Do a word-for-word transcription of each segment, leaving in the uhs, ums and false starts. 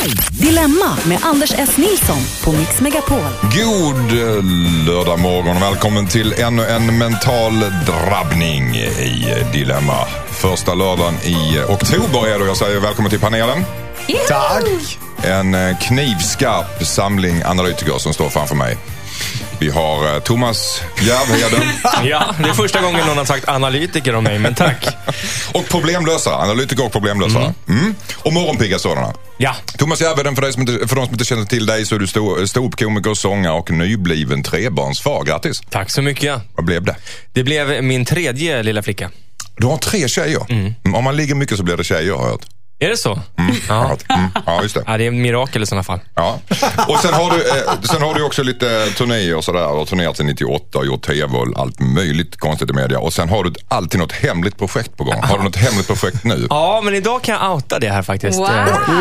Dilemma med Anders S. Nilsson på Mix Megapol. God lördag morgon och välkommen till ännu en mental drabbning i Dilemma. Första lördagen i oktober är det. Jag säger välkommen till panelen. Yeah. Tack. En knivskarp samling analytiker som står framför mig. Vi har Thomas Järvheden. Ja, det är första gången någon har sagt analytiker om mig, men tack. Och problemlösare, analytiker och problemlösare. Mm. Mm. Och morgonpigga sådana. Ja. Thomas Järvheden, för, dig som inte, för de som inte känner till dig så är du stå, ståuppkomiker, sångare och nybliven trebarnsfar. Grattis. Tack så mycket. Vad blev det? Det blev min tredje lilla flicka. Du har tre tjejer. Mm. Om man ligger mycket så blir det tjejer, har jag hört. Är det så? Mm. Ja. Mm. Ja, just det. Ja, det är en mirakel i sådana fall. Ja. Och sen har du, eh, sen har du också lite turnéer och sådär. Du har turnerat sedan nittioåtta och gjort tv och allt möjligt konstigt i media. Och sen har du alltid något hemligt projekt på gång. Har du något hemligt projekt nu? Ja, men idag kan jag outa det här faktiskt. Wow.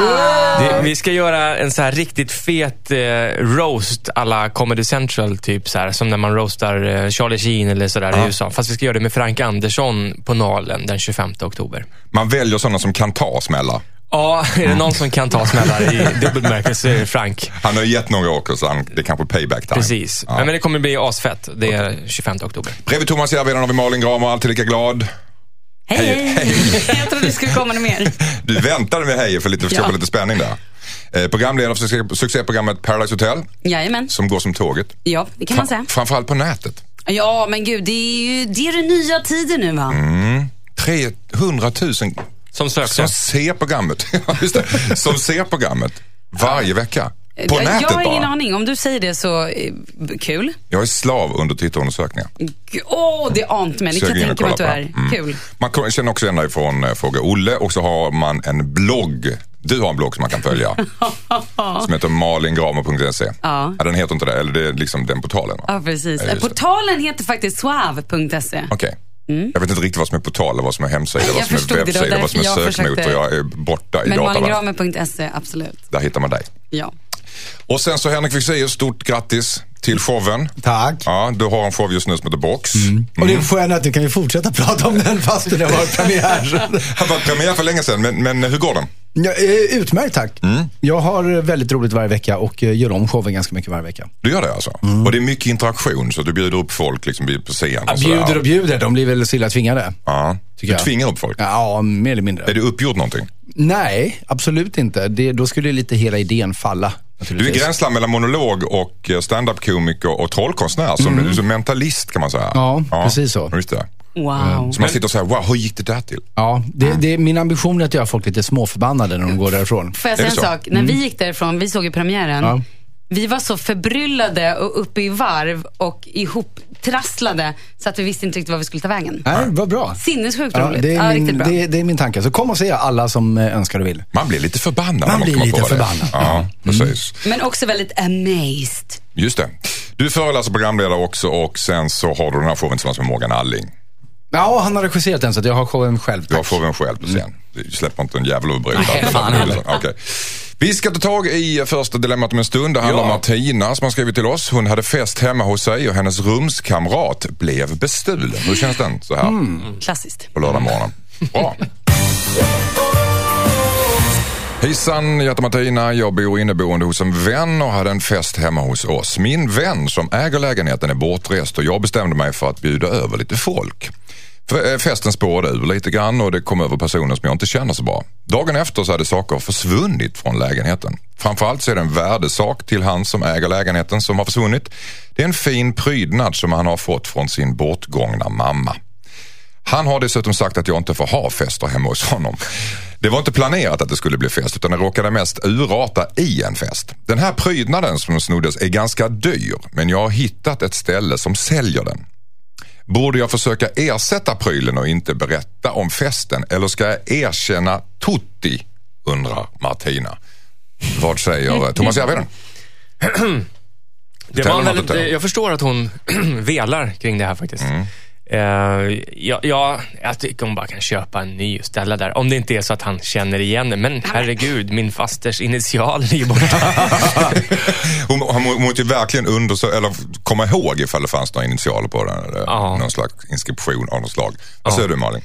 Det, vi ska göra en så här riktigt fet eh, roast alla Comedy Central typ så här, som när man roastar eh, Charlie Sheen eller sådär ja. i U S A. Fast vi ska göra det med Frank Andersson på Nalen den tjugofemte oktober. Man väljer sådana som kan ta smällar. Ja, är det någon som kan ta smällar i dubbelmärkelse så är det Frank. Han har gett några år så han, det är kanske payback time. Precis, ja. Men det kommer bli asfett. Det är okay. tjugofemte oktober. Bredvid Thomas Järvheden har vi Malin Gramer, alltid lika glad. Hej, hej. hej. Jag trodde det skulle komma något mer. Du väntade med hej för lite, för ja. lite spänning där. Eh, programledare för succé, succéprogrammet Paradise Hotel. Jajamän. Som går som tåget. Ja, det kan man säga. Framförallt på nätet. Ja, men gud, det är ju det är det nya tider nu, va? Mm. trehundratusen som söker. Som ser programmet. Just det. Som ser programmet varje vecka. På jag, nätet jag har ingen bara. aning. Om du säger det så eh, kul. Jag är slav under tittarundersökningar. Åh, oh, det är ant men det kan jag tänka mig att du är. Mm. Kul. Man känner också igen dig från uh, Fråga Olle. Och så har man en blogg. Du har en blogg som man kan följa. Som heter malingramer punkt se. Ja. Ja, den heter inte det. Eller det är liksom den portalen, va? Ja, precis. Portalen heter faktiskt suave punkt se. Okej. Okay. Mm. Jag vet inte riktigt vad som är portal, vad som är hemsida, vad som är webbsida, vad som är sökmotor. Försökte... Jag är borta i men dataverket. Men malingramer punkt se, absolut. Där hittar man dig. Ja. Och sen så Henrik Fexeus, stort grattis till showen. Tack. Ja, du har en show just nu som heter Box. Mm. Mm. Och det är skönt att du kan ju fortsätta prata om den fast det var premiär. Det har varit premiär för länge sedan, men, men hur går den? Ja, utmärkt, tack. Mm. Jag har väldigt roligt varje vecka och gör om showen ganska mycket varje vecka. Du gör det alltså? Mm. Och det är mycket interaktion så du bjuder upp folk liksom på scen. Ja, bjuder och bjuder, de blir väl silla tvingade. Ja, du jag. tvingar upp folk? Ja, mer eller mindre. Är det uppgjort någonting? Nej, absolut inte. Det, då skulle lite hela idén falla. Du är gränsland mellan monolog och stand-up-komiker och trollkonstnär. Som mm. som mentalist kan man säga. Ja, ja, precis så. Just det. Wow. Så man sitter och säger, wow, hur gick det där till? Ja, det, mm. det är min ambition att göra folk lite småförbannade när de går därifrån. Får jag säga en sak? Mm. När vi gick därifrån, vi såg ju premiären. Ja. Vi var så förbryllade och uppe i varv och ihop trasslade så att vi visste inte riktigt vad vi skulle ta vägen. Nej, vad bra. Sinnessjukt ja, roligt. Det är, ja, min, riktigt bra. Det, det är min tanke. Så kom och se alla som önskar och vill. Man blir lite förbannad. Man blir lite förbannad. Ja, precis. Mm. Men också väldigt amazed. Just det. Du föreläser programledare också och sen så har du den här showen tillsammans med Morgan Alling. Ja, han har regisserat den så att jag har showen själv. Tack. Du har showen själv på scen. Mm. Du släpper inte en jävla överbryd. Okay. Vi ska ta tag i första dilemmat om en stund. Det handlar ja. om Martina som har skrivit till oss. Hon hade fest hemma hos sig och hennes rumskamrat blev bestulen. Hur känns den så här? Mm. Klassiskt. På lördag morgonen. Bra. Hejsan, jag heter Martina. Jag bor inneboende hos en vän och hade en fest hemma hos oss. Min vän som äger lägenheten är bortrest och jag bestämde mig för att bjuda över lite folk. Festen spårade ur lite grann och det kom över personer som jag inte känner så bra. Dagen efter så hade saker försvunnit från lägenheten. Framförallt så är det en värdesak till han som äger lägenheten som har försvunnit. Det är en fin prydnad som han har fått från sin bortgångna mamma. Han har dessutom sagt att jag inte får ha fester hemma hos honom. Det var inte planerat att det skulle bli fest utan det råkade mest urarta i en fest. Den här prydnaden som snoddes är ganska dyr men jag har hittat ett ställe som säljer den. Borde jag försöka ersätta prylen och inte berätta om festen eller ska jag erkänna tutti, undrar Martina. Vad säger Thomas Järvheden? Det var väldigt, jag förstår att hon velar kring det här faktiskt. Mm. Uh, ja, ja, jag tycker hon bara kan köpa en ny och ställa där. Om det inte är så att han känner igen det. Men herregud, min fasters initial ligger borta. hon, hon måste ju verkligen undersöka eller komma ihåg ifall det fanns några initialer på den. Eller uh. någon slags inskription av något slag. Vad uh. säger du, Malin?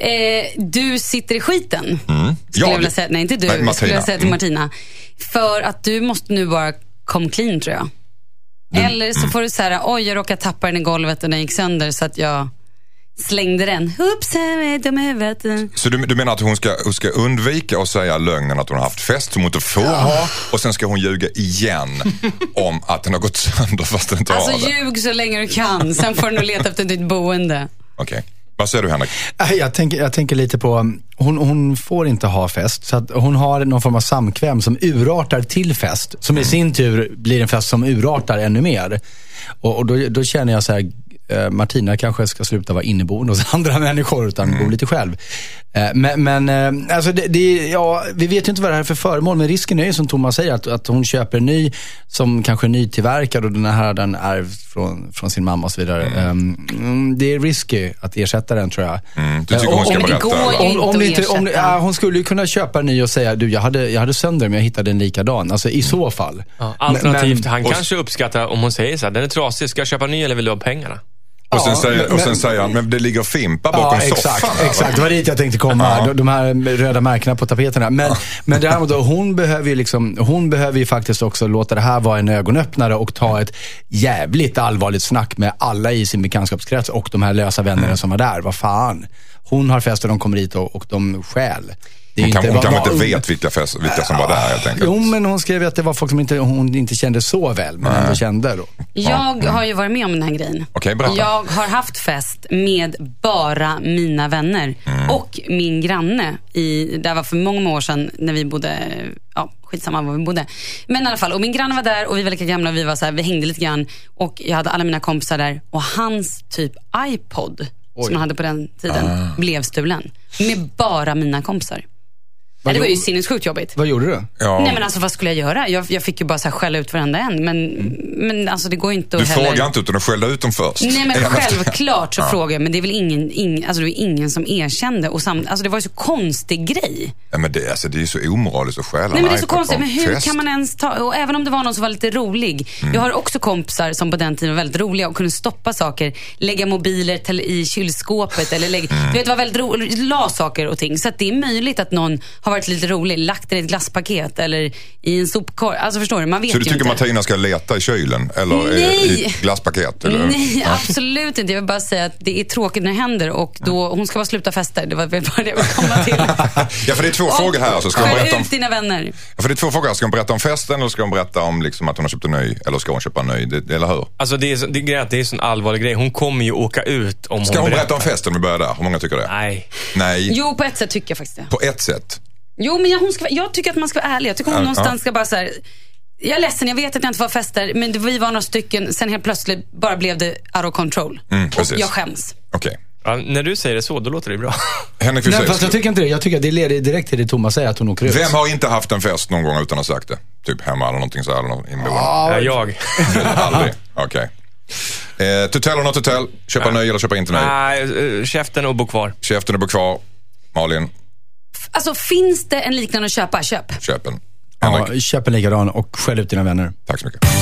Eh, du sitter i skiten. Mm. Skulle Jag? jag vilja säga. Nej, inte du. Nej, Martina. Skulle jag säga till Mm. Martina. För att du måste nu bara come clean, tror jag. Mm. Eller så mm. får du säga, oj, jag råkade tappa den i golvet och den gick sönder så att jag slängde den. Oops, jag är dum i huvudet. Så du, du menar att hon ska, hon ska undvika att säga lögnen att hon har haft fest som hon inte får ja. ha, och sen ska hon ljuga igen om att den har gått sönder fast den inte alltså, har det. Alltså ljug så länge du kan, sen får du nog leta efter ditt boende. Okej. Okay. Vad säger du, Henrik? Jag tänker, jag tänker lite på, hon, hon får inte ha fest, så att hon har någon form av samkväm som urartar till fest, som i sin tur blir en fest som urartar ännu mer. Och, och då, då känner jag så här, Martina kanske ska sluta vara inneboende hos andra människor utan mm. gå lite själv. Men, men alltså det, det, ja, vi vet ju inte vad det här är för föremål, men risken är ju som Thomas säger att, att hon köper en ny som kanske är nytillverkad och den här den ärvt från, från sin mamma och så vidare. Mm. Um, det är risky att ersätta den, tror jag. Mm. Du tycker hon ska om, berätta? om, om, om inte, om, ja, hon skulle ju kunna köpa en ny och säga, du, jag hade, jag hade sönder men jag hittade en likadan. Alltså i så fall. Ja, alternativt, men, han och, kanske uppskattar om hon säger så här, den är trasig, ska jag köpa ny eller vill du ha pengarna? Och sen, ja, säger, men, och sen säger han, men det ligger fimpa bakom ja, exakt, soffan. Exakt, det var dit jag tänkte komma. Ja. De, de här röda märkena på tapeterna. Men, ja. men däremot då, hon behöver ju liksom, hon behöver ju faktiskt också låta det här vara en ögonöppnare och ta ett jävligt allvarligt snack med alla i sin bekantskapskrets och de här lösa vännerna mm. som var där. Vad fan? Hon har fest och de kommer hit och, och de skäl. Det är hon kan, inte, hon kanske inte var, vet vilka, fest, vilka som var där, helt enkelt. Jo, men hon skrev att det var folk som inte, hon inte kände så väl, men ändå kände då. Jag har ju varit med om den här grejen. Okej, berätta. Jag har haft fest med bara mina vänner mm. och min granne. I, det var för många år sedan när vi bodde, ja, skitsamma var vi bodde. Men i alla fall, och min granne var där och vi var lika gamla och vi var så här, vi hängde lite grann. Och jag hade alla mina kompisar där och hans typ iPod Oj. som han hade på den tiden ah. blev stulen. Med bara mina kompisar. Nej, det var ju sinnessjukt jobbigt. Vad gjorde du? Ja. Nej, men alltså vad skulle jag göra? Jag, jag fick ju bara så här skälla ut varenda en. Men, mm. men alltså det går inte att Du heller... frågar inte utan att skälla ut dem först. Nej, men självklart så ja. frågar jag. Men det är väl ingen, ingen, alltså det var ingen som erkände. Och sam, alltså det var ju så konstig grej. Ja, men det, alltså, det är ju så omoraliskt att skälla. Nej, men det är så konstigt. Men hur fest? kan man ens ta... Och även om det var någon som var lite rolig. Mm. Jag har också kompisar som på den tiden var väldigt roliga och kunde stoppa saker. Lägga mobiler till, i kylskåpet. Eller lägga... Mm. Du vet, det var väldigt roligt. La saker och ting. Så att det är möjligt att någon har varit lite rolig. Lagt det i ett glasspaket eller i en sopkorg. Alltså förstår du, man vet Så du ju tycker inte. Martina ska leta i kylen eller Nej. i ett glasspaket? Eller? Nej, ja. absolut inte. Jag vill bara säga att det är tråkigt när det händer och då, hon ska bara sluta festa. Det var bara det jag vill komma till. Ja, för det är två och frågor här. Så ska hon berätta om... ut dina vänner. Ja, för det är två frågor. Ska hon berätta om festen eller ska hon berätta om liksom, att hon har köpt en ny? Eller ska hon köpa en ny? Det, eller hur? Alltså det är, så, det, är, det är en sån allvarlig grej. Hon kommer ju åka ut om ska hon hon berättar. berätta om festen om vi börjar där? Hur många tycker det? Nej. Nej. Jo, på ett sätt tycker jag faktiskt det. På ett sätt? Jo, men jag, hon ska, jag tycker att man ska vara ärlig. Jag tycker hon ja, någonstans ja. ska bara så här. Jag är ledsen, jag vet att jag inte var fester. Men det, vi var några stycken. Sen helt plötsligt bara blev det out of control. Mm, och jag skäms. Okej. Okay. Ja, när du säger det så, då låter det bra. Henrik, Nej, fast jag tycker inte det. Jag tycker att det leder direkt till det Thomas säger att hon åker ut. Vem har inte haft en fest någon gång utan att ha sagt det? Typ hemma eller någonting så här. Eller ja, jag. Aldrig. Okej. Okay. Eh, to tell or not to tell? Köpa ja. nöj eller köpa inte nöj? Nej, uh, käften och bo kvar. Käften och bo kvar. Malin? Alltså, finns det en liknande att köpa? Köp. Köpen. Ja, köp en likadan och skäll ut dina vänner. Tack så mycket.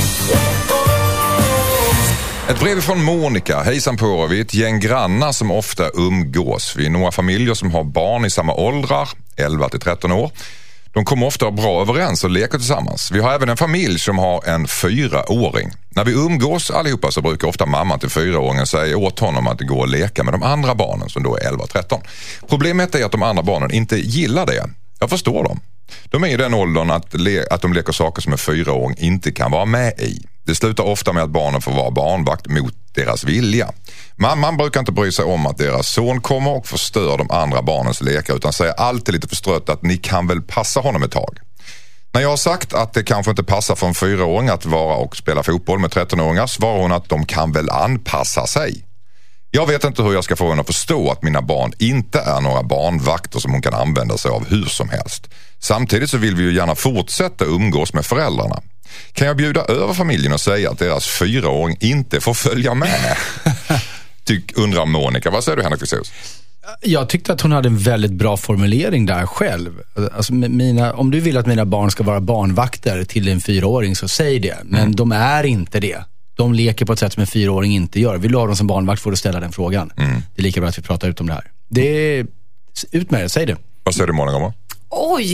Ett brev från Monica. Hejsan på er. Vi är ett gäng grannar som ofta umgås. Vi är några familjer som har barn i samma åldrar, elva till tretton år. De kommer ofta bra överens och leker tillsammans. Vi har även en familj som har en fyraåring. När vi umgås allihopa så brukar ofta mamman till fyraåringen säga åt honom att gå och leka med de andra barnen som då är elva och tretton. Problemet är att de andra barnen inte gillar det. Jag förstår dem. De är i den åldern att, le- att de leker saker som en fyraåring inte kan vara med i. Det slutar ofta med att barnen får vara barnvakt mot deras vilja. Mamman brukar inte bry sig om att deras son kommer och förstör de andra barnens lekar utan säger alltid lite förstrött att ni kan väl passa honom ett tag. När jag har sagt att det kanske inte passar för en fyraåring att vara och spela fotboll med trettonåringar svarar hon att de kan väl anpassa sig. Jag vet inte hur jag ska få henne att förstå att mina barn inte är några barnvakter som hon kan använda sig av hur som helst. Samtidigt så vill vi ju gärna fortsätta umgås med föräldrarna. Kan jag bjuda över familjen och säga att deras fyraåring inte får följa med? Tyck, undrar Monica. Vad säger du, Henrik Fexeus? Jag tyckte att hon hade en väldigt bra formulering där själv. Alltså, mina, om du vill att mina barn ska vara barnvakter till en fyraåring så säg det. Men mm. de är inte det. De leker på ett sätt som en fyraåring inte gör. Vill du ha dem som barnvakt får du ställa den frågan. Mm. Det är lika bra att vi pratar ut om det här. Det ut med det, säg det. Vad säger du, Monica? Oj,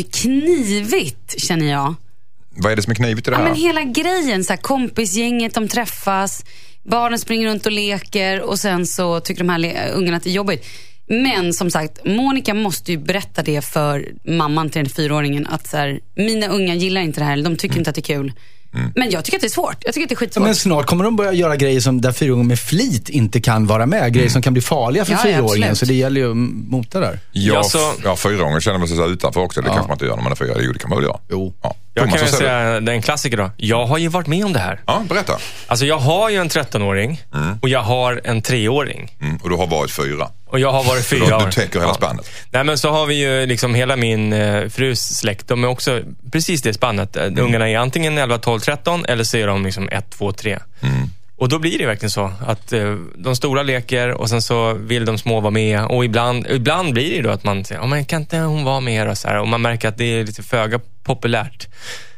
knivigt känner jag. Vad är det som är knivigt i det här? Ja, men hela grejen, så här, kompisgänget, de träffas, barnen springer runt och leker och sen så tycker de här le- ungarna att det är jobbigt. Men som sagt, Monica måste ju berätta det för mamman till den fyraåringen att så här, mina unga gillar inte det här, de tycker mm. inte att det är kul. Mm. Men jag tycker att det är svårt. Jag tycker att det är skitsvårt. Men snart kommer de börja göra grejer som där fyraåringen med flit inte kan vara med. Grejer mm. som kan bli farliga för ja, fyraåringen. Ja, så det gäller ju att mota där. Ja, ja, så... ja fyraåringen känner man sig så utanför också. Det ja. kanske man inte gör när man är fyra. Jo, det kan man väl göra. Jo. Ja. Jag kan ju säga, det är en klassiker då. Jag har ju varit med om det här. Ja, berätta. Alltså jag har ju en trettonåring mm. och jag har en treåring. Mm. Och du har varit fyra. Och jag har varit fyra år. Du täcker hela spannet. Ja. Nej, men så har vi ju liksom hela min eh, frus släkt. De är också precis det spannet. Mm. Ungarna är antingen elva, tolv, tretton eller så är de liksom ett, två, tre. Mm. Och då blir det verkligen så att eh, de stora leker och sen så vill de små vara med. Och ibland, ibland blir det då att man säger, oh, men kan inte hon vara med? Och, så här, och man märker att det är lite föga populärt.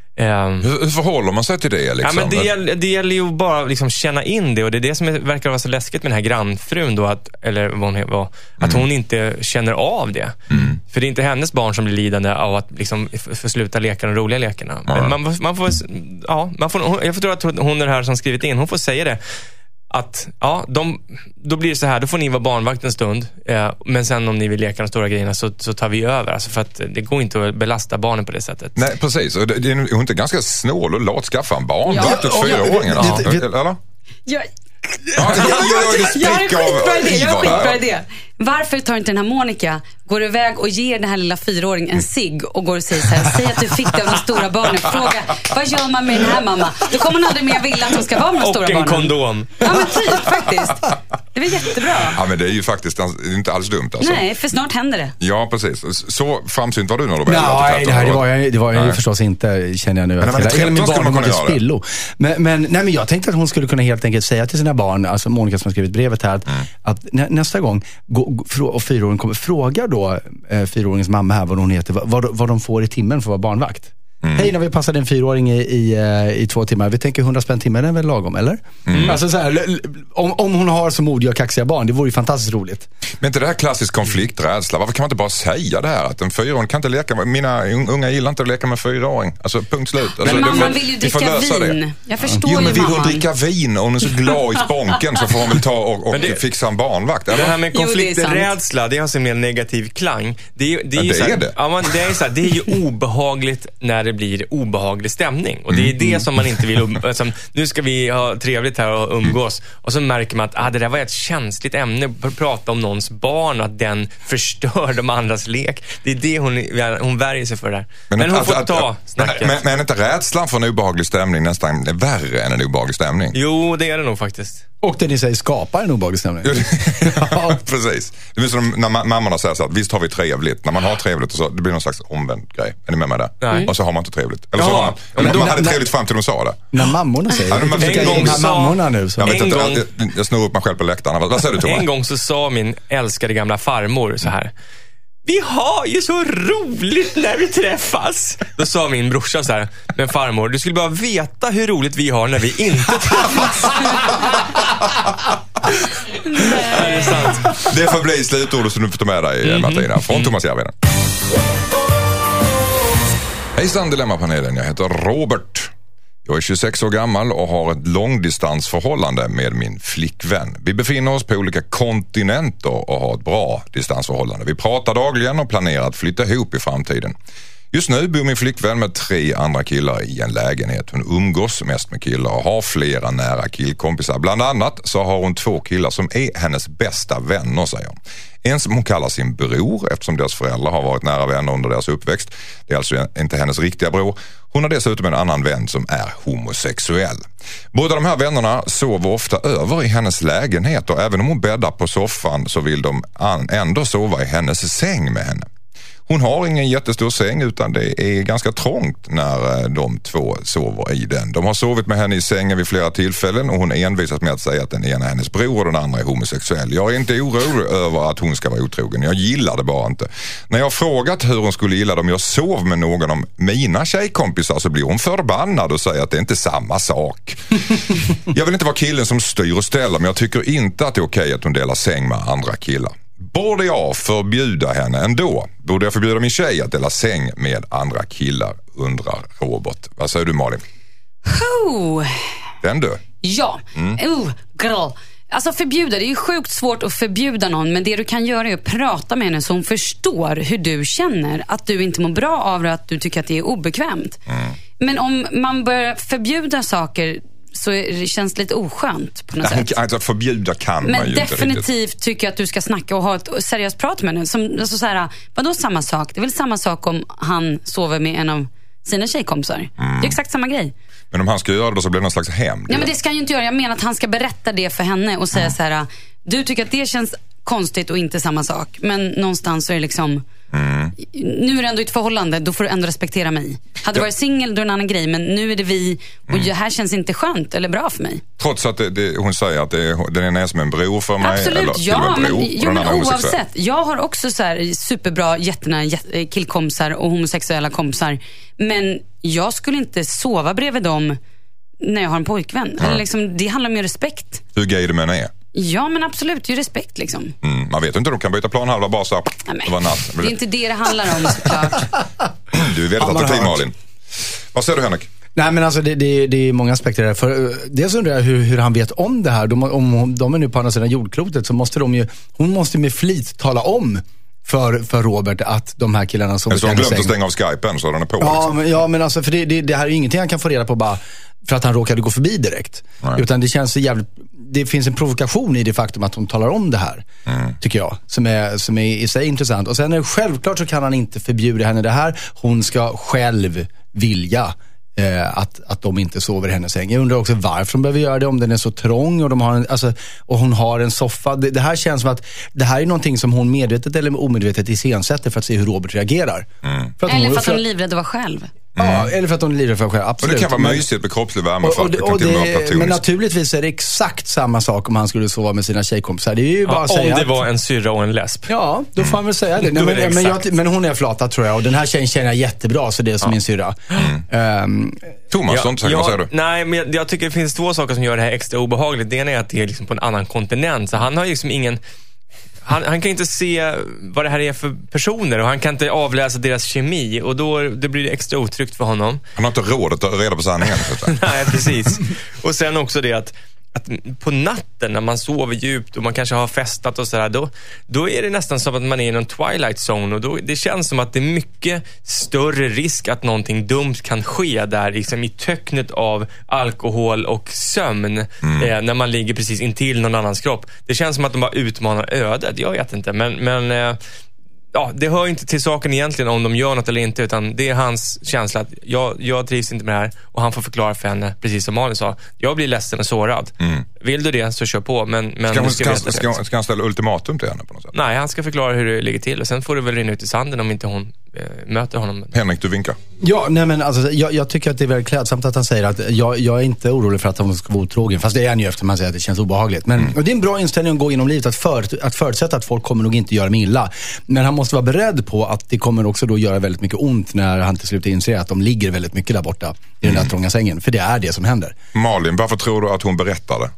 Um, hur, hur förhåller man sig till det? Liksom? Ja, men det, gäller, det gäller ju bara liksom känna in det. Och det är det som är, verkar vara så läskigt med den här grannfrun då, att, eller vad hon var, att mm. hon inte känner av det. Mm. För det är inte hennes barn som blir lidande av att liksom försluta leka de roliga lekarna. Men man, man får, ja, man får, jag tror att hon är här som skrivit in, hon får säga det. Att, ja, de, då blir det så här, då får ni vara barnvakt en stund, eh, men sen om ni vill leka de stora grejerna så, så tar vi över, alltså för att det går inte att belasta barnen på det sättet. Nej, precis, och det, det är inte ganska snål och lat skaffa en barnvakt åt fyraåringen, eller? Ja. Ja, jag, jag, jag har en skitbra idé, jag har en skitbra idé. Varför tar inte den här Monica, går iväg och ger den här lilla fyraåringen en cigg och går och säger så här, säg att du fick det av de stora barnen, fråga, vad gör man med den här mamma? Då kommer hon aldrig mer vilja att hon ska vara med de och stora barnen. Och en kondom. Ja, men typ, faktiskt. Det var jättebra. Ja, men det är ju faktiskt inte alls dumt alltså. Nej, för snart händer det. Ja, precis. Så framsynt var du när du var Nej, det, här, det var jag, det var jag ju förstås inte, känner jag nu. Men att hela min barn var till spillo. Men, men, nej, men jag tänkte att hon skulle kunna helt enkelt säga till sina barn, alltså Monica som har skrivit brevet här, att, mm. att nä, nästa gång gå, och fyraåringen kommer, fråga då eh, fyraåringens mamma här vad hon heter, vad, vad, vad de får i timmen för att vara barnvakt. Mm. Hej, när vi passade en fyraåring i, i, i två timmar. Vi tänker hundra spänn timmen är väl lagom, eller? Mm. Alltså så här, om, om hon har så modiga och kaxiga barn, det vore ju fantastiskt roligt. Men inte det här klassisk konflikträdsla. Varför kan man inte bara säga det här? Att en fyraåring kan inte leka med, mina unga gillar inte att leka med fyraåring. Alltså punkt slut. Alltså, men mamman vill ju dricka vin. Det. Jag förstår jo, men ju vill mamman. hon dricka vin och hon är så glad i sponken så får hon väl ta och, och det, fixa en barnvakt. Eller? Det här med konflikträdsla, det är alltså en mer negativ klang. Det är, det är, ja, det, så här, är det. Ja, man, det är så här, det är ju obehagligt när det blir obehagligt stämning. Och det är det som man inte vill um- alltså, nu ska vi ha trevligt här och umgås. Och så märker man att ah, det där var ett känsligt ämne att prata om någons barn och att den förstör de andras lek. Det är det hon, hon värjer sig för där. Men, men hon alltså, får ta att, snacket. Men, men är inte rädslan för en obehaglig stämning nästan värre än en obehaglig stämning? Jo, det är det nog faktiskt. Och det ni säger skapar en obehaglig stämning. Ja, precis. Det är som när mammorna säger så att visst har vi trevligt. När man har trevligt och så, det blir någon slags omvänd grej. Är ni med mig där? Nej. Och så har man inte trevligt. Eller så har man, ja, man, man hade när, trevligt fram till de sa det. När mammorna säger det. Ja, en gång sa, mammorna nu, så. Jag, vet en inte, gång, jag, jag snor upp mig själv på läktarna. Vad, vad säger du, Thomas? En gång så sa min älskade gamla farmor så här: vi har ju så roligt när vi träffas. Då sa min brorsa så här: men farmor, du skulle bara veta hur roligt vi har när vi inte träffas. Det är sant. Det får bli slutordet som du får ta med dig, mm-hmm. Martina. Från Thomas Järvheden. Hejsan Dilemmapanelen, jag heter Robert. Jag är tjugosex år gammal och har ett långdistansförhållande med min flickvän. Vi befinner oss på olika kontinenter och har ett bra distansförhållande. Vi pratar dagligen och planerar att flytta ihop i framtiden. Just nu bor min flickvän med tre andra killar i en lägenhet. Hon umgås mest med killar och har flera nära killkompisar. Bland annat så har hon två killar som är hennes bästa vänner, säger hon. En som hon kallar sin bror eftersom deras föräldrar har varit nära vänner under deras uppväxt. Det är alltså inte hennes riktiga bror. Hon har dessutom en annan vän som är homosexuell. Båda de här vännerna sover ofta över i hennes lägenhet och även om hon bäddar på soffan så vill de ändå sova i hennes säng med henne. Hon har ingen jättestor säng utan det är ganska trångt när de två sover i den. De har sovit med henne i sängen vid flera tillfällen och hon envisas med att säga att den ena är hennes bror och den andra är homosexuell. Jag är inte orolig över att hon ska vara otrogen. Jag gillar det bara inte. När jag har frågat hur hon skulle gilla det om jag sov med någon av mina tjejkompisar så blir hon förbannad och säger att det inte är samma sak. Jag vill inte vara killen som styr och ställer men jag tycker inte att det är okej att hon delar säng med andra killar. Borde jag förbjuda henne ändå? Borde jag förbjuda min tjej att dela säng med andra killar? Undrar Robert. Vad säger du, Malin? Oh. Den du? Ja. Mm. Oh, girl. Alltså förbjuda, det är ju sjukt svårt att förbjuda någon, men det du kan göra är att prata med henne så hon förstår hur du känner, att du inte mår bra av det, att du tycker att det är obekvämt. Mm. Men om man börjar förbjuda saker så är det känns lite oskönt på något sätt. Alltså förbjuda kan men man ju definitivt inte riktigt. Tycker jag att du ska snacka och ha ett seriöst prat med henne. Som, alltså så här, vadå samma sak? Det är väl samma sak om han sover med en av sina tjejkompisar. Mm. Det är exakt samma grej. Men om han ska göra det så blir det någon slags hämnd. Nej, men det ska han ju inte göra. Jag menar att han ska berätta det för henne och säga mm. så här: du tycker att det känns konstigt och inte samma sak. Men någonstans så är det liksom mm. nu är det ändå ett förhållande, då får du ändå respektera mig. Hade du ja. varit singel då är det en annan grej, men nu är det vi och mm. det här känns inte skönt eller bra för mig. Trots att det, det, hon säger att det är, den är som en bror för mig. Absolut, eller ja, en bror, men, jo, men oavsett. Jag har också så här superbra jättenära killkompisar och homosexuella kompisar, men jag skulle inte sova bredvid dem när jag har en pojkvän. Mm. Eller liksom, det handlar om respekt. Hur gay du menar är? Ja, men absolut, det är respekt liksom. Mm, man vet inte, de kan byta planhalva bara så. Nej, det var natt. Det är inte det det handlar om såklart. Du är väldigt attraktiv, Malin. Vad säger du, Henrik? Nej, men alltså det, det, det är många aspekter där. För dels undrar jag hur, hur han vet om det här. De, om de är nu på andra sidan jordklotet så måste de ju, hon måste med flit tala om för, för Robert att de här killarna som... Så har glömt att stänga av Skypen så den är på. Ja, liksom. men, ja, men alltså för det, det, det här är ju ingenting han kan få reda på bara för att han råkade gå förbi direkt. Nej. Utan det känns så jävligt... Det finns en provokation i det faktum att hon talar om det här, mm. tycker jag, som är, som är i sig intressant. Och sen är det självklart så kan han inte förbjuda henne det här. Hon ska själv vilja eh, att, att de inte sover i hennes säng. Jag undrar också varför de behöver göra det, om den är så trång och, de har en, alltså, och hon har en soffa. Det, det här känns som att det här är någonting som hon medvetet eller omedvetet iscensätter för att se hur Robert reagerar. Mm. För att eller hon, för att hon är livrädd att vara själv. Mm. Ja, eller för att hon är livrädd för att själv, absolut. Och det kan vara mysigt med kroppslig värme och, för att och, och det, det, men naturligtvis är det exakt samma sak om han skulle sova med sina tjejkompisar. Det är ju ja, bara att om säga det att, var en syrra och en lesb. Ja, då får man väl säga det. Nej, men, det men, jag, men hon är flata, tror jag. Och den här tjejen känner jag jättebra, så det är som ja. min syrra. Mm. Um, Thomas, ja, sånt, jag, vad säger du? Nej, men jag, jag tycker det finns två saker som gör det här extra obehagligt. Det ena är att det är liksom på en annan kontinent. Så han har liksom ingen... Han, han kan inte se vad det här är för personer och han kan inte avläsa deras kemi och då det blir det extra otryggt för honom. Han har inte råd att ta reda på sanningen. Nej, precis. Och sen också det att, att på natten när man sover djupt och man kanske har festat och sådär, då, då är det nästan som att man är i någon twilight zone och då, det känns som att det är mycket större risk att någonting dumt kan ske där liksom i töcknet av alkohol och sömn mm. eh, när man ligger precis intill någon annans kropp. Det känns som att de bara utmanar ödet, jag vet inte, men, men eh, ja, det hör inte till saken egentligen om de gör något eller inte, utan det är hans känsla att jag, jag trivs inte med det här och han får förklara för henne, precis som Malin sa. Jag blir ledsen och sårad. Mm. Vill du det så kör på, men, men ska, hon, ska, ska, ska, ska han ställa ultimatum till henne på något sätt? Nej, han ska förklara hur det ligger till och sen får det väl rinna ut i sanden om inte hon eh, möter honom. Henrik, du vinkar. Ja, nej men alltså, jag, jag tycker att det är väldigt klädsamt att han säger att jag, jag är inte orolig för att hon ska vara otrogen, fast det är han ju efter man säger att det känns obehagligt. Men mm. och det är en bra inställning att gå inom livet, att, för, att förutsätta att folk kommer nog inte göra mig illa. Men han måste vara beredd på att det kommer också då göra väldigt mycket ont när han till slut inser att de ligger väldigt mycket där borta i den där mm. trånga sängen. För det är det som händer. Malin, varför tror du att hon berättade?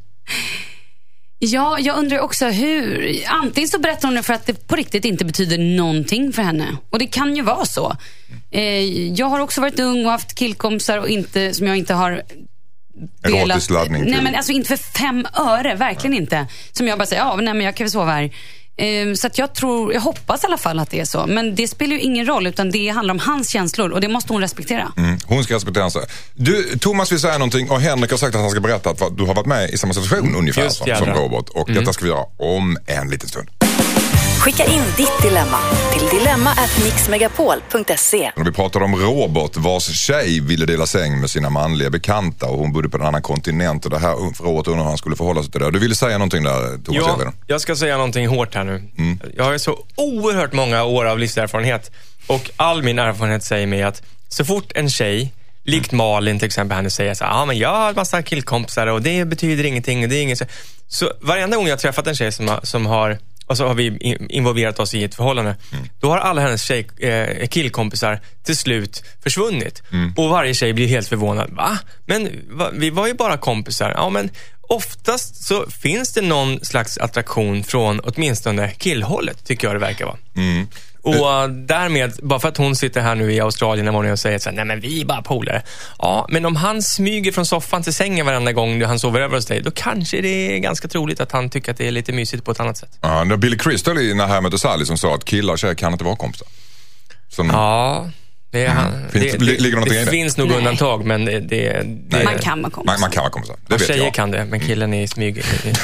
Ja, jag undrar också hur... Antingen så berättar hon det för att det på riktigt inte betyder någonting för henne. Och det kan ju vara så. Eh, jag har också varit ung och haft killkompisar och inte, som jag inte har... Erotisk laddning till. Nej, men alltså inte för fem öre, verkligen nej. inte. Som jag bara säger, ja, nej men jag kan väl sova här. Så att jag tror, jag hoppas i alla fall att det är så. Men det spelar ju ingen roll, utan det handlar om hans känslor och det måste hon respektera. Mm, hon ska respektera sig. Du, Thomas vill säga någonting och Henrik har sagt att han ska berätta att du har varit med i samma situation mm, ungefär som, som Robert. Och mm. detta ska vi göra om en liten stund. Skicka in ditt dilemma till dilemma at mixmegapol punkt se. Vi pratar om Robert vars tjej ville dela säng med sina manliga bekanta och hon bodde på en annan kontinent och det här Robert undrar hur han skulle förhålla sig till det. Du ville säga någonting där, Thomas? Ja, jag ska säga någonting hårt här nu. Mm. Jag har ju så oerhört många år av livserfarenhet och all min erfarenhet säger mig att så fort en tjej, likt Malin till exempel, henne säger så ja ah, men jag har en massa killkompisar och det betyder ingenting och det är inget så. Så varenda gång jag har träffat en tjej som har, som har och så har vi involverat oss i ett förhållande. Mm. Då har alla hennes tjej, eh, killkompisar till slut försvunnit. Mm. Och varje tjej blir helt förvånad. Va? Men va, vi var ju bara kompisar. Ja, men oftast så finns det någon slags attraktion från åtminstone killhållet, tycker jag det verkar vara. Mm. Och uh, därmed, bara för att hon sitter här nu i Australien och säger så här, nej men vi är bara polare. Ja, men om han smyger från soffan till sängen varenda gång han sover över hos dig, då kanske det är ganska troligt att han tycker att det är lite mysigt på ett annat sätt. Ja, det var Billy Crystal i När här mötte Sally som sa att killar och tjejer kan inte vara kompisar. Som... Ja... Det, är han, finns, det, det, ligger det, det, det finns nog Nej. undantag, men det, det, det Man kan vara kompisar. Man, man kan vara kompisar. Det ja, vet tjejer jag. kan det, men killen är i smyg.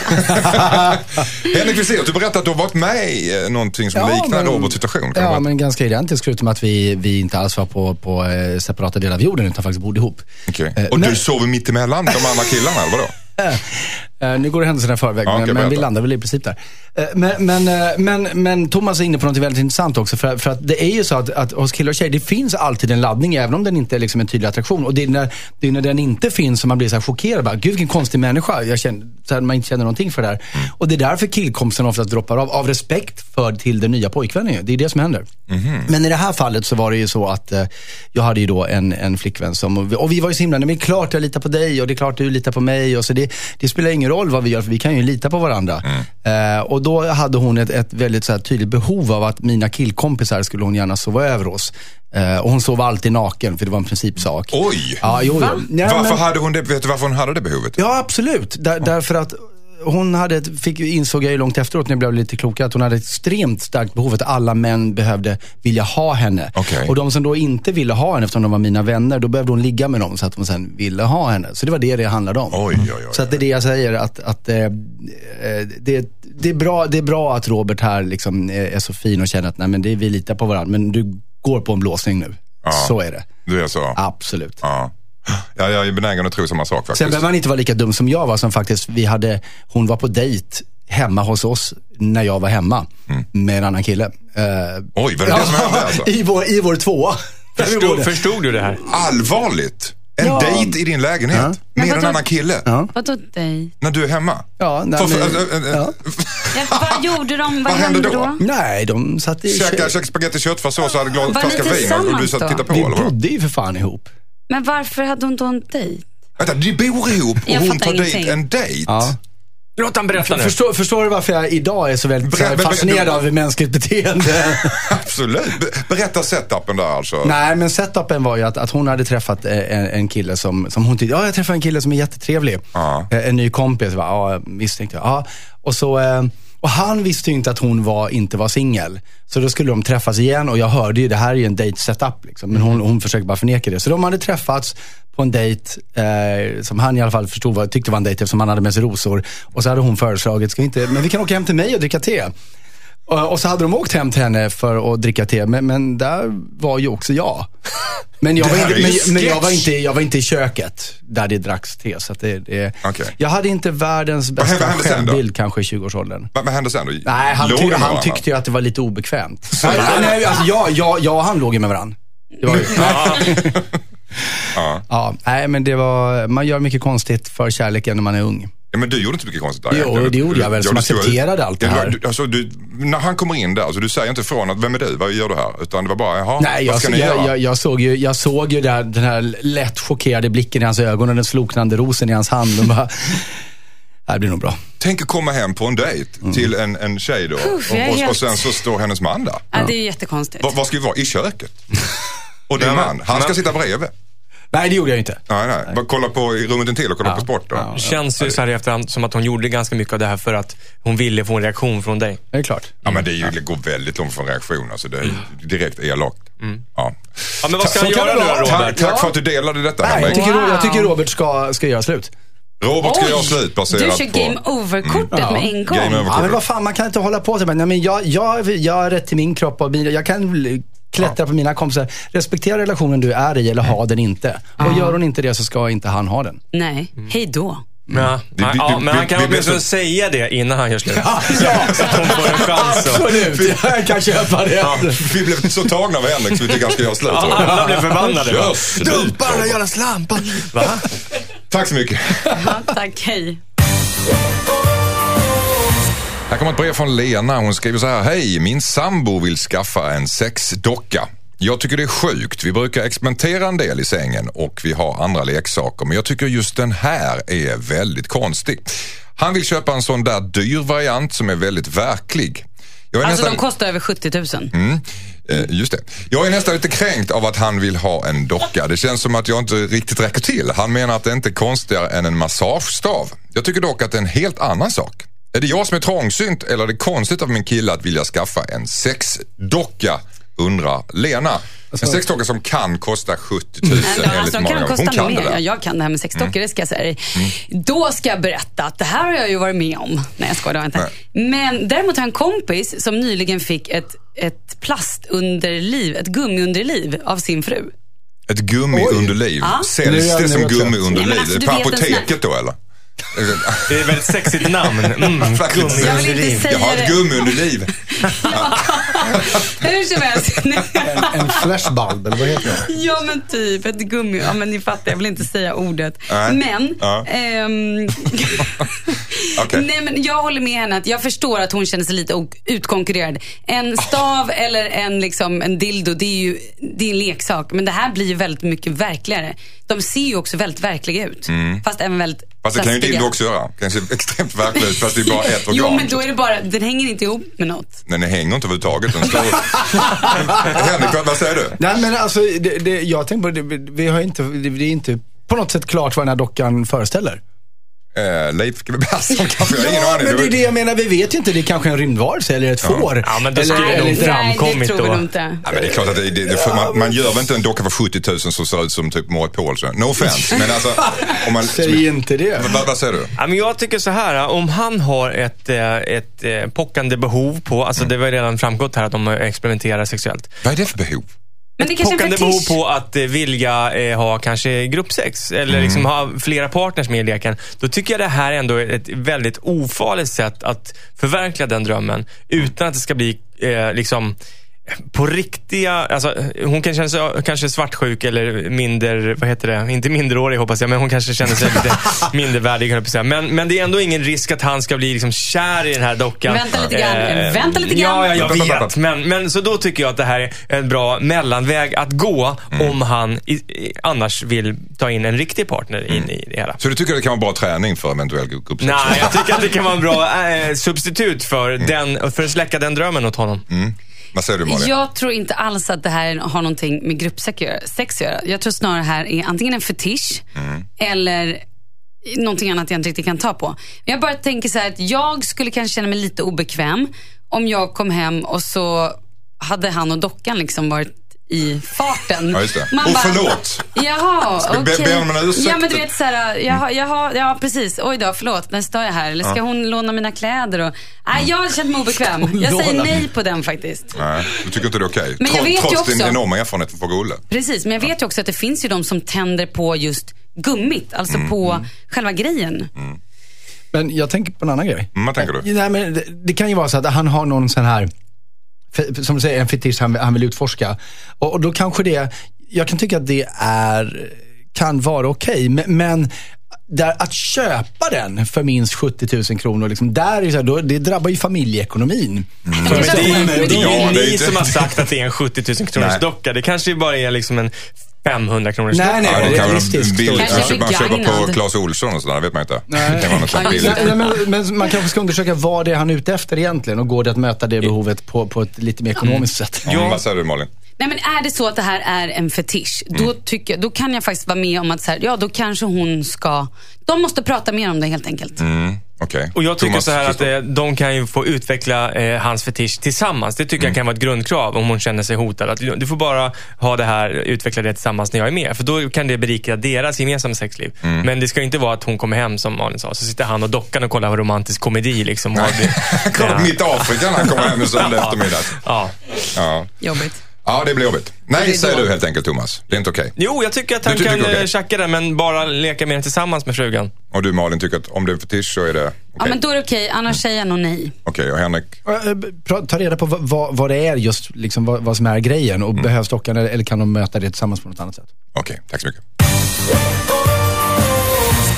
Henrik Wiesel, du berättade att du har varit med i någonting som Ja, liknar men- Roberts situation. Kan Ja, du men ganska identiskt, förutom att vi, vi inte alls var på, på eh, separata delar av jorden utan faktiskt bodde ihop. Okej. Eh, Och men- du sover mitt emellan de andra killarna, eller vadå? Eh, nu går det händelserna i förväg, Ja, okej, men, men berätta. vi landar väl i princip där. Eh, men, men, eh, men, men Thomas är inne på något väldigt intressant också. För, för att det är ju så att, att hos killar och tjejer, det finns alltid en laddning, även om den inte är liksom en tydlig attraktion. Och det är när, det är när den inte finns som man blir så här chockerad. Bara, Gud, vilken konstig människa. Jag känner, så här, man inte känner någonting för det där. Mm. Och det är därför killkomsten oftast droppar av, av respekt för till den nya pojkvännen. Det är det som händer. Mm-hmm. Men i det här fallet så var det ju så att eh, jag hade ju då en, en flickvän som, och vi, och vi var ju så himla, men det är klart jag litar på dig och det är klart du litar på mig. Och så det, det spelar ingen roll vad vi gör, för vi kan ju lita på varandra. Mm. Eh, och då hade hon ett, ett väldigt så här, tydligt behov av att mina killkompisar skulle hon gärna sova över oss. Eh, och hon sov alltid naken, för det var en principsak. Oj! Ja, jo, jo. Ja, varför men- hade hon det? Vet du varför hon hade det behovet? Ja, absolut. Där, därför att hon hade, ett- fick, insåg jag ju långt efteråt när jag blev lite klokare, att hon hade ett extremt starkt behov att alla män behövde vilja ha henne. Okej. Och de som då inte ville ha henne, eftersom de var mina vänner, då behövde hon ligga med dem så att hon sen ville ha henne. Så det var det det handlade om. Oj, oj, oj. Så att det är det jag säger, att, att eh, eh, det, det, är bra, det är bra att Robert här liksom är, är så fin och känner att nej, men det, vi litar på varandra, men du går på en blåsning nu. Ja. Så är det. Du är så? Absolut. Ja. Ja, jag är benägen att tro samma sak faktiskt. Sen behöver man inte vara lika dum som jag var, som faktiskt vi hade, hon var på dejt hemma hos oss när jag var hemma mm. med en annan kille. Uh, Oj, vad är det, det som hände alltså? I vår, i vår tvåa. Förstod, förstod du det här? Allvarligt? En Ja. dejt i din lägenhet? Ja. Med Men en vadå? annan kille? Ja. Vadå dig? När du är hemma? Ja, nej, För- men, för- äh, äh, ja. Ja, vad gjorde de? Vad, Vad hände hände då? då? Nej, de satt i... Käka, käka spagetti köttfärssås och hade glas Var ni flaska vin och du satt och tittade på, Vi eller vad? bodde ju för fan ihop. Men varför hade hon då en dejt? Vänta, ni bor ihop och Jag hon fattar tar dit ingenting. en dejt? Ja. Låt han berätta nu. Förstår, förstår du varför jag idag är så väldigt Ber- ber- ber- fascinerad du- av mänskligt beteende? Absolut. Be- Berätta setupen där alltså. Nej, men setupen var ju att, att hon hade träffat eh, en, en kille som, som hon tyckte, ja jag träffade en kille som är jättetrevlig. Ja. Eh, En ny kompis, va? Ja, misstänkte jag. Ja. Och så... Eh, och han visste ju inte att hon var, inte var singel. Så då skulle de träffas igen och jag hörde ju, det här är ju en date setup liksom. Men hon, hon försökte bara förneka det. Så de hade träffats på en dejt eh, som han i alla fall förstod var, tyckte var en dejt eftersom han hade med sig rosor. Och så hade hon föreslagit, ska vi inte, men vi kan åka hem till mig och dricka te. Och, och så hade de åkt hem till henne för att dricka te. Men, men där var ju också jag. Men jag Det var, här inte, är ju men, men jag, sketch. var inte, jag var inte i köket där det dracks te. Så att det, det, Okej. Jag hade inte världens Vad hände- bästa vad hände sen då? självbild kanske i tjugoårsåldern. Vad, vad hände sen då? Nej, han, Låg ty- ni med han varandra? tyckte ju att det var lite obekvämt. nej, nej, alltså, jag, jag, jag och han låg ju med varandra. Det var ju, Ja. ja, nej, men det var, man gör mycket konstigt för kärleken när man är ung. Ja, men du gjorde inte mycket konstigt där. Jo, Du- det gjorde jag väl, ja, som du stod- accepterade allt det Ja, här. du- Alltså, du, när han kommer in där, så du säger inte ifrån att vem är du, vad gör du här? Utan det var bara, jaha, Nej, vad jag, ska ni jag, göra? jag, jag såg ju, jag såg ju där, den här lätt chockerade blicken i hans ögon och den sloknande rosen i hans hand. Och bara, det här blir nog bra. Tänk att komma hem på en dejt Mm. till en, en tjej då. Uff, jag är och, och, helt- och sen så står hennes man där. Ja, det är jättekonstigt. Var, var ska vi vara? I köket? Och din Nej, man, men- han ska men- sitta bredvid. Nej, det gjorde jag inte. Nej, nej. Bara kolla på i rummet intill och kolla Ja, på sport då. ja. Det känns ju så här i efterhand som att hon gjorde ganska mycket av det här för att hon ville få en reaktion från dig. Det är klart. Ja, men det är ju, det går väldigt långt från reaktion. Alltså det är direkt elakt. Ja. Ja, men vad ska Så han kan göra det nu vara. då, Tack, Robert? tack för att du delade detta, Nej, jag Henrik. tycker, Wow. jag tycker Robert ska, ska göra slut. Robert ska Oj, göra slut baserat du kör på... game over-kortet Mm. med en gång. Game over. Ja, men vad fan, man kan inte hålla på så. Nej, men jag, jag, jag har rätt till min kropp och min, jag kan klättra på mina kompisar. Respektera relationen du är i eller ha den inte. Och gör hon inte det så ska inte han ha den. Nej, hej då. Ja, vi- ja, vi- men han kan vi- vi- åtminstone vi- säga det innan han gör slut. Ja, Så att hon får en chans. att- absolut. Jag kan köpa det. Ja, vi blev så tagna av Henrik så vi tycker han ska göra slut. Ja, alla blev förbannade. Kör va? slut, Dumpa den Robert. jävla slampan. Va? Tack så mycket. Ja, tack, hej. Här kommer ett brev från Lena. Hon skriver så här: hej, min sambo vill skaffa en sexdocka. Jag tycker det är sjukt. Vi brukar experimentera en del i sängen och vi har andra leksaker. Men jag tycker just den här är väldigt konstig. Han vill köpa en sån där dyr variant som är väldigt verklig. Jag är alltså nästan... de kostar över sjuttio tusen. Mm, eh, just det. Jag är nästan lite kränkt av att han vill ha en docka. Det känns som att jag inte riktigt räcker till. Han menar att det inte är konstigare än en massagestav. Jag tycker dock att det är en helt annan sak. Är det jag som är trångsynt eller är det konstigt av min kille att vilja skaffa en sexdocka, undrar Lena. En sexdocka som kan kosta sjuttio tusen mm. enligt alltså, många. Kan Hon kan mer. det där. Ja, jag kan det här med sexdockor, mm. det ska jag säga dig. Mm. Då ska jag berätta att det här har jag ju varit med om. Nej, jag skojar inte. Nej. Men däremot har jag en kompis som nyligen fick ett, ett plastunderliv, ett gummiunderliv av sin fru. Ett gummiunderliv? Ja. Säljs det som gummiunderliv? Ja, alltså, på apoteket då eller? Det är ett väldigt sexigt namn. Mm, gummiunderliv. Jag, jag har ett gummiunderliv. Ja. Hur som helst. En, en flashbulb, eller vad heter det? Ja, men typ ett gummi. Ja, men ni fattar, jag vill inte säga ordet. Nej. Men ja. ehm, okay. Nej, men jag håller med henne att jag förstår att hon känner sig lite utkonkurrerad. En stav oh. eller en, liksom, en dildo, det är ju det är en leksak. Men det här blir ju väldigt mycket verkligare. De ser ju också väldigt verkliga ut. Mm. Fast även väldigt Fast det kan ju dildo också göra. Kanske extremt verkligt ut, fast det är bara ett organ. Jo, men då är det bara, den hänger inte ihop med något. Nej, den hänger inte överhuvudtaget. Den står... Henrik, vad säger du? Nej, men alltså, det, det, jag tänker på det, vi har inte, det, det är inte på något sätt klart vad den här dockan föreställer. Eh, Leif G W Persson kanske, jag har ingen ja, aning. Men det är det jag menar, vi vet ju inte, det är kanske en rymdvarelse eller ett ja. får. Ja, men det skulle eller, nog eller, framkommit nej, det tror vi inte. Ja, men det är klart att det, det, det, man, man gör väl inte en docka för sjuttio tusen som ser ut som typ Marit Paulsen. No offense, men alltså om man, säg som, inte det. Vad, vad säger du? Ja, men jag tycker så här, om han har ett, ett, ett pockande behov på, alltså mm. det var redan framgått här att de experimenterar sexuellt. Vad är det för behov? Men det ett pockande behov på att eh, vilja eh, ha kanske gruppsex eller mm. liksom ha flera partners med i leken. Då tycker jag det här ändå är ett väldigt ofarligt sätt att förverkliga den drömmen utan att det ska bli eh, liksom på riktiga, alltså hon kan känna sig kanske svartsjuk eller mindre, vad heter det, inte minderårig hoppas jag, men hon kanske känner sig lite mindervärdig, men, men det är ändå ingen risk att han ska bli liksom kär i den här dockan. Vänta lite grann, eh, vänta lite grann. Ja, ja, jag vet, men, men så då tycker jag att det här är en bra mellanväg att gå mm. om han i, i, annars vill ta in en riktig partner in mm. i det hela. Så du tycker det kan vara bra träning för eventuell gruppsex? Nej, jag tycker att det kan vara en bra äh, substitut för, mm. den, för att släcka den drömmen åt honom. Mm. Vad säger du, Malin? Jag tror inte alls att det här har någonting med gruppsex att göra. Jag tror snarare här är antingen en fetisch mm. eller någonting annat jag inte riktigt kan ta på. Jag bara tänker så här att jag skulle kanske känna mig lite obekväm om jag kom hem och så hade han och dockan liksom varit i farten. Ja, just det. Man och bara, förlåt. Jaha, okej. Okay. Be, be om en ursäkt. Ja, men du vet så här, jaha, jaha, ja precis. Oj då, förlåt, när står jag här? Eller ska ja. hon låna mina kläder? Och... Nej, jag har känt mig obekväm. Jag säger nej på den faktiskt. Nej, du tycker inte det är okej. Men jag vet trots ju också, din enorma erfarenhet från Fårgulle. Precis, men jag vet ju också att det finns ju de som tänder på just gummit. Alltså mm. på mm. själva grejen. Mm. Men jag tänker på en annan grej. Mm, vad tänker du? Nej, men det, det kan ju vara så att han har någon sån här, som du säger, en fetisch han, han vill utforska. Och, och då kanske det, jag kan tycka att det är, kan vara okej. Okay, men, men där, att köpa den för minst sjuttio tusen kronor, liksom, där är så här, då, det drabbar ju familjeekonomin. Mm. Men det är, det är ju ni som har sagt att det är en sjuttio tusen kronors docka. Det kanske bara är liksom en femhundra kronors nej, nej, ja, det kan realistiskt. Bild, man, man köper på Clas Ohlson och sådär, vet man inte. Nej. Kan man nej, nej, men, men man kanske ska undersöka vad det är han är ute efter egentligen och går det att möta det behovet på, på ett lite mer ekonomiskt mm. sätt. Ja, ja. Vad säger du, Malin? Nej, men är det så att det här är en fetisch, mm. då, tycker, då kan jag faktiskt vara med om att så här, ja, då kanske hon ska, de måste prata mer om det helt enkelt. Mm. Okay. Och jag tycker Thomas, så här att eh, de kan ju få utveckla eh, hans fetisch tillsammans. Det tycker mm. jag kan vara ett grundkrav om hon känner sig hotad. Att du får bara ha det här, utveckla det tillsammans när jag är med. För då kan det berika deras gemensamma sexliv. Mm. Men det ska inte vara att hon kommer hem, som Malin sa, så sitter han och dockan och kollar på romantisk komedi liksom. Ja. Mitt Afrika när han kommer hem en söndag eftermiddag. Ja. Ja. Jobbigt. Ja, det blir jobbigt. Nej, säger du helt enkelt, Thomas. Det är inte okej. Okay. Jo, jag tycker att han kan okay. tjacka det, men bara leka mer tillsammans med frugan. Och du, Malin, tycker att om det är fetisch så är det okej? Okay. Ja, men då är det okej. Okay. Annars säger jag nog nej. Okej, okay, och Henrik? Ta reda på vad, vad det är just, liksom, vad, vad som är grejen. Och mm. behövs dockan eller kan de möta det tillsammans på något annat sätt? Okej, okay, tack så mycket.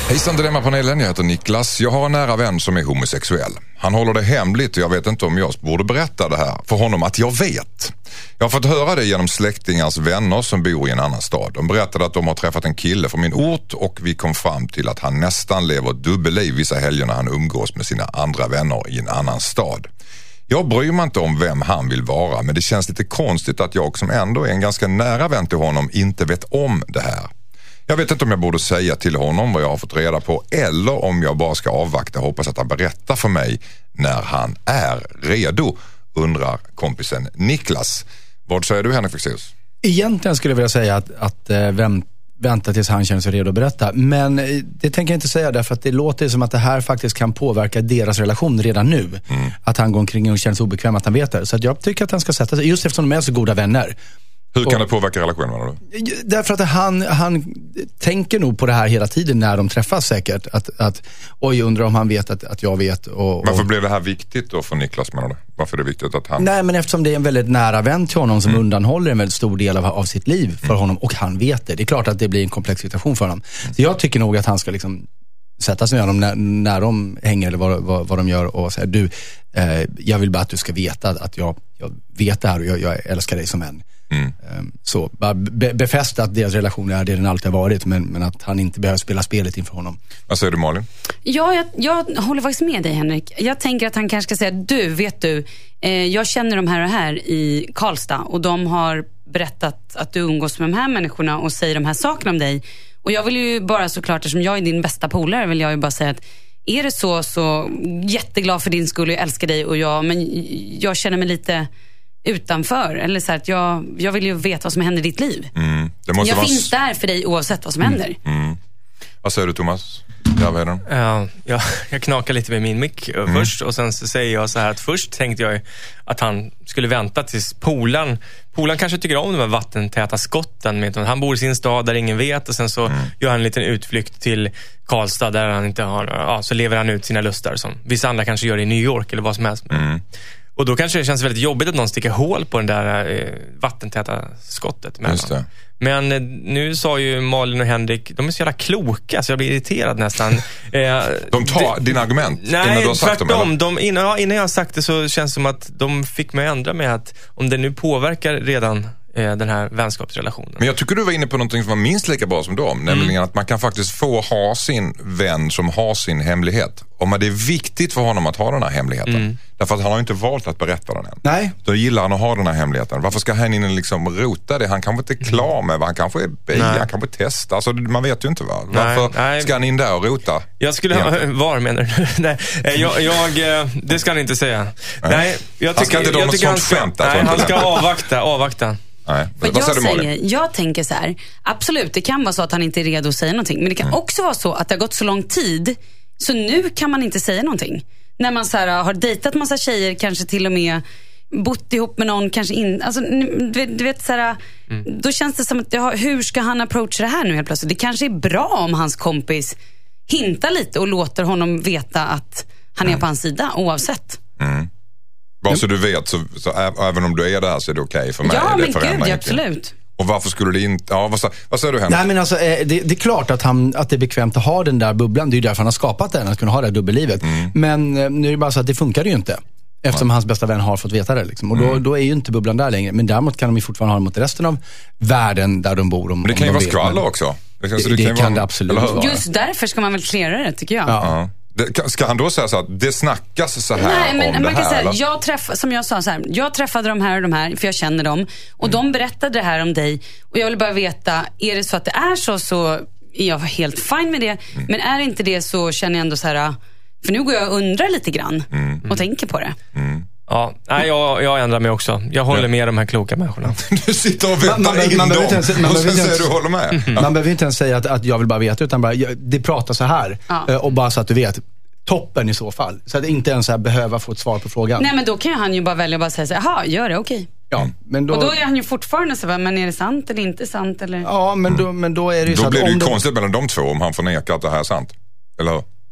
Hejsan Dilemma-panelen, jag heter Niklas. Jag har en nära vän som är homosexuell. Han håller det hemligt och jag vet inte om jag borde berätta det här för honom att jag vet. Jag har fått höra det genom släktingars vänner som bor i en annan stad. De berättade att de har träffat en kille från min ort och vi kom fram till att han nästan lever dubbelliv vissa helger när han umgås med sina andra vänner i en annan stad. Jag bryr mig inte om vem han vill vara, men det känns lite konstigt att jag som ändå är en ganska nära vän till honom inte vet om det här. Jag vet inte om jag borde säga till honom vad jag har fått reda på eller om jag bara ska avvakta och hoppas att han berättar för mig när han är redo, undrar kompisen Niklas. Vad säger du, Henrik Fexeus? Egentligen skulle jag vilja säga att, att äh, vänt, vänta tills han känner sig redo att berätta. Men det tänker jag inte säga därför att det låter som att det här faktiskt kan påverka deras relation redan nu. Mm. Att han går omkring och känner sig obekväm att han vet det. Så att jag tycker att han ska sätta sig, just eftersom de är så goda vänner. Hur kan och, det påverka relationen då? Därför att han, han tänker nog på det här hela tiden när de träffas säkert. Att, att oj, undrar om han vet att, att jag vet. Och, Varför och... blev det här viktigt då för Niklas, menar du? Varför är det viktigt att han... Nej, men eftersom det är en väldigt nära vän till honom som mm. undanhåller en väldigt stor del av, av sitt liv för mm. honom och han vet det. Det är klart att det blir en komplex situation för honom. Mm. Så jag tycker nog att han ska liksom sätta sig med honom när, när de hänger eller vad, vad, vad de gör och säga, du, eh, jag vill bara att du ska veta att jag, jag vet det här och jag, jag älskar dig som en. Mm. Så bara be- befästa att deras relation är det den alltid har varit, men, men att han inte behöver spela spelet inför honom. Vad säger du, Malin? Ja, jag, jag håller faktiskt med dig, Henrik. Jag tänker att han kanske ska säga, du, vet du, eh, jag känner de här och här i Karlstad och de har berättat att du umgås med de här människorna och säger de här sakerna om dig. Och jag vill ju bara såklart, eftersom jag är din bästa polare, vill jag ju bara säga att är det så, så jätteglad för din skull, jag älskar dig och jag, men jag känner mig lite utanför, eller så här att jag, jag vill ju veta vad som händer i ditt liv. Mm. Det måste jag vara... finns där för dig oavsett vad som mm. händer. Mm. Vad säger du, Thomas? Ja, vad är det? Uh, ja, jag knakar lite med min mick mm. först och sen så säger jag så här att först tänkte jag att han skulle vänta tills polan Polan kanske tycker om de här vattentäta skotten med, han bor i sin stad där ingen vet och sen så mm. gör han en liten utflykt till Karlstad där han inte har, ja, så lever han ut sina lustar som vissa andra kanske gör i New York eller vad som helst. Mm. Och då kanske det känns väldigt jobbigt att någon sticker hål på den där eh, vattentäta skottet. Just det. Men eh, nu sa ju Malin och Henrik, de är så jävla kloka så jag blir irriterad nästan. Eh, de tar din argument nej, innan du har sagt tvärtom, dem? De, innan, ja, innan jag har sagt det så känns det som att de fick mig ändra med att om det nu påverkar redan den här vänskapsrelationen. Men jag tycker du var inne på någonting som var minst lika bra som dem. Mm. Nämligen att man kan faktiskt få ha sin vän som har sin hemlighet. Om det är viktigt för honom att ha den här hemligheten. Mm. Därför att han har inte valt att berätta den än. Nej. Då gillar han att ha den här hemligheten. Varför ska han in liksom rota det? Han kanske inte är klar med vad han kanske är bi, han kanske testar. Alltså, man vet ju inte va. Varför nej, nej. ska han in där och rota? Jag skulle ha, var menar du? Nej, jag, jag, det ska han inte säga. Nej, nej jag tycker, han ska inte dra något sånt skämt. Nej, han ska avvakta, avvakta. Nej. Vad jag, säger, jag tänker så här, absolut, det kan vara så att han inte är redo att säga någonting, men det kan mm. också vara så att det har gått så lång tid så nu kan man inte säga någonting. När man så här, har dejtat massa tjejer, kanske till och med bott ihop med någon, kanske in, alltså, du, du vet så här, mm. då känns det som att ja, hur ska han approacha det här nu helt plötsligt? Det kanske är bra om hans kompis hintar lite och låter honom veta att han mm. är på hans sida oavsett. Mm. Bara så du vet, så, så ä, även om du är där så är det okej okay för mig. Ja, det men gud, absolut. Och varför skulle det inte... Ja, vad, vad säger du, Henrik? Nej, men alltså, det, det är klart att, han, att det är bekvämt att ha den där bubblan. Det är ju därför han har skapat den, att kunna ha det här dubbellivet. Mm. Men nu är det bara så att det funkar ju inte. Eftersom ja. hans bästa vän har fått veta det. Liksom. Och då, mm. då är ju inte bubblan där längre. Men däremot kan de ju fortfarande ha det mot resten av världen där de bor. Om, men det kan ju vara skvaller också. Det, det, det, det kan, kan vara, det absolut vara. Just därför ska man väl klära det, tycker jag. Ja. Ja. Det, ska han då säga så att det snackas så här? Nej, men om man det här, kan säga, jag träff, som jag sa så här, jag träffade de här och de här för jag känner dem och mm. de berättade det här om dig och jag vill bara veta, är det så att det är så så är jag helt fine med det, mm. men är det inte det så känner jag ändå så här, för nu går jag och undrar lite grann mm. och tänker på det. Mm. Ja, nej, jag, jag ändrar mig också. Jag håller ja. med de här kloka människorna. Du sitter och väntar man, man, in man dem ens, man och sen säger du håller med. Mm. Man behöver inte ens säga att, att jag vill bara veta, utan bara, det pratar så här. Ja. Och bara så att du vet, toppen i så fall. Så att inte ens här behöva få ett svar på frågan. Nej, men då kan han ju bara välja att bara säga så här, jaha, gör det, okej. Okay. Ja, men då... Och då är han ju fortfarande så här, men är det sant eller inte sant? Eller? Ja, men då, men då är det ju då så att... Då blir det ju de... konstigt mellan de två om han förnekar att det här är sant. Eller hur?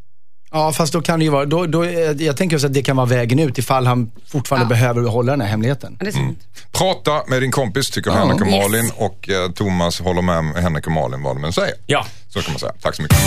Ja, fast då kan det ju vara, då, då, jag tänker också att det kan vara vägen ut ifall han fortfarande Ja. behöver hålla den här hemligheten. Ja, det är sant. Prata med din kompis, tycker Ja. Henrik och Yes. Malin. Och eh, Thomas håller med Henrik och Malin vad de än säger. Ja. Så kan man säga. Tack så mycket.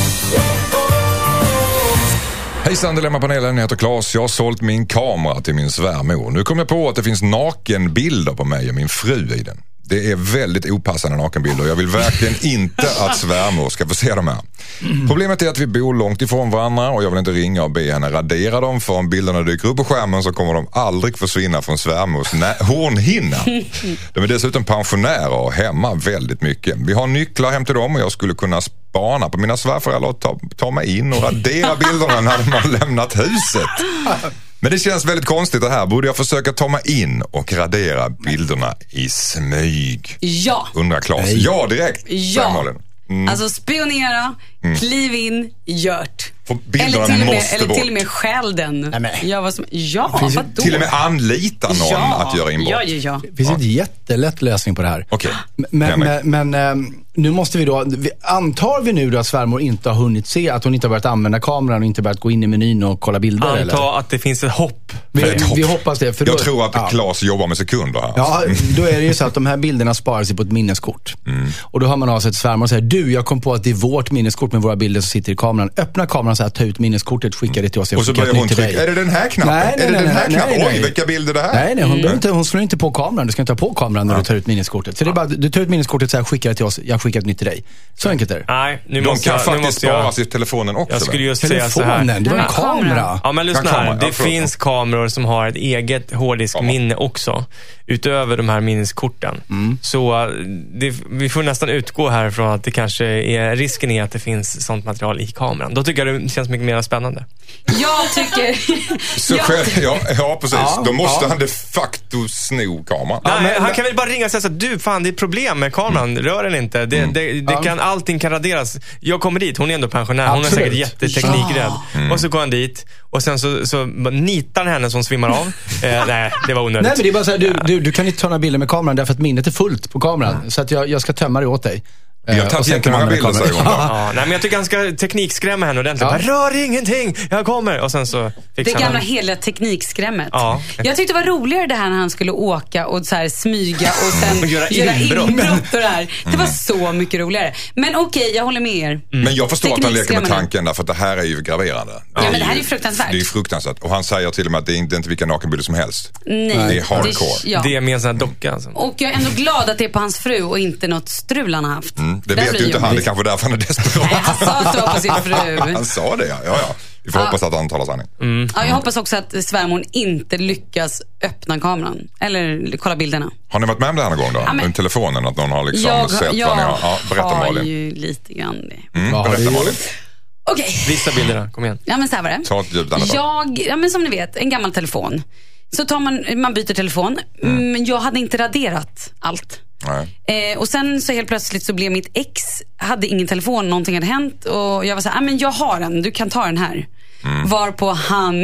Hejsan, Dilemmapanelen, jag heter Claes. Jag har sålt min kamera till min svärmor. Nu kom jag på att det finns nakenbilder på mig och min fru i den. Det är väldigt opassande nakenbilder. Jag vill verkligen inte att svärmor ska få se dem här. Problemet är att vi bor långt ifrån varandra och jag vill inte ringa och be henne radera dem, för om bilderna dyker upp på skärmen så kommer de aldrig försvinna från svärmors nä- hornhinna. De är dessutom pensionärer och hemma väldigt mycket. Vi har nycklar hem till dem och jag skulle kunna spana på mina svärföräldrar och ta, ta mig in och radera bilderna när de har lämnat huset. Men det känns väldigt konstigt det här. Borde jag försöka ta mig in och radera bilderna i smyg? Ja. Undrar Claes. Ja, direkt. Ja. Mm. Alltså spionera, kliv in, gjort. För bilderna Eller till och med, måste eller bort. till och med stjäl den. Nej, men. Ja, vad som, ja Finns ju vadå? Till och med anlita någon ja. att göra inbrott. Ja, ja, ja. Det finns en jättelätt lösning på det här. Okej. Men, Henrik. men, men äm, nu måste vi då, vi, antar vi nu då att svärmor inte har hunnit se, att hon inte har börjat använda kameran och inte börjat gå in i menyn och kolla bilder? Anta eller? att det finns ett hopp. Vi, Ett hopp. vi hoppas det. För då, Jag tror att ja. Claes jobbar med sekunder här. Ja, då är det ju så att de här bilderna sparas på ett minneskort. Mm. Och då har man alltså ett svärmor och säger, du, jag kom på att det är vårt minneskort med våra bilder som sitter i kameran. Öppna kameran så här, ta ut minneskortet, skicka det till oss. Och så skickar börjar ett hon nytt till trycka. dig. Är det den här knappen? Nej, nej, är det nej, den här nej, knappen? nej, Oj, nej. vilka bilder det här? Nej, nej, hon, behöver inte, hon slår inte på kameran. Du ska inte ta på kameran när Ja. du tar ut minneskortet. Så det är bara, du tar ut minneskortet så här, skickar det till oss, jag skickar ett nytt till dig. Så enkelt är det. Nej, nu De måste kan jag, nu faktiskt måste jag, sparas i telefonen också. jag skulle väl? just säga så här. Telefonen, det var en Nej, kamera. kamera. Ja, men lyssna Ja, kamera. här. Det Ja, förlåt. finns kameror som har ett eget hårddiskminne också. Utöver de här minneskorten. Så det, vi får nästan utgå härifrån att det kanske är, risken är att det finns sånt material i kameran. Då tycker jag det känns mycket mer spännande. Jag tycker... Så jag, själv, ja, ja, precis. Ja, Då måste ja. han de facto sno kameran. Nej, men- han kan väl bara ringa och säga så att du, fan det är problem med kameran, rör den inte. Det, det, det Ja. kan, allting kan raderas. Jag kommer dit, hon är ändå pensionär, hon är Absolut. säkert jätteteknikrädd. Mm. Och så går han dit och sen så, så nitar han henne som svimmar av. eh, nej, det var onödigt. Nej, men det är bara så här, du, du, du kan inte ta några bilder med kameran därför att minnet är fullt på kameran. Så att jag, jag ska tömma det åt dig. Vi har Eh, och tagit sen kan jättemånga du bilder, använda säger hon då. Ja, nej, men jag tycker han ska teknikskrämma henne ordentligt. Ja. Bara, rör ingenting, jag kommer. Och sen så det fixar gamla han. hela teknikskrämmet. Ja. Jag tyckte det var roligare det här när han skulle åka och så här smyga och sen Och göra göra inbrott. inbrott och det här. Det var så mycket roligare. Men okej, jag håller med er. Men jag förstår att han leker med Teknikskrämmande. tanken därför att det här är ju graverande. Ja, men det här är ju fruktansvärt. Det är ju fruktansvärt. Och han säger till och med att det är inte, inte vilka nakenbilder som helst. Nej, Det är hardcore. ja. Det är med en sån här docka alltså. Och jag är ändå glad att det är på hans fru och inte något strul han har haft. Mm, det Där vet blir ju inte jag- han, det är kanske därför han är desperat. Nej, han sa att det var på sin fru. Han sa det, ja. ja, ja. Vi får Ja. hoppas att han talar sanning. Ja, jag hoppas också att svärmor inte lyckas öppna kameran. Eller kolla bilderna. Har ni varit med om det här någon gång då? Ja, men- Med telefonen, att någon har liksom Jag, sett jag vad ni har. Ja, berätta har Malin. ju lite grann det. Mm, Ja, det berätta är- Malin. Okej. Visa bilderna, kom igen. Ja, men så här var det. Ta ett djupt andetag. Jag, ja men som ni vet, en gammal telefon. Så tar man, man byter telefon. Mm. Men jag hade inte raderat allt. Nej. Eh, och sen så helt plötsligt så blev mitt ex, hade ingen telefon, någonting hade hänt. Och jag var så här, ah, men jag har den, du kan ta den här. Mm. Varpå han...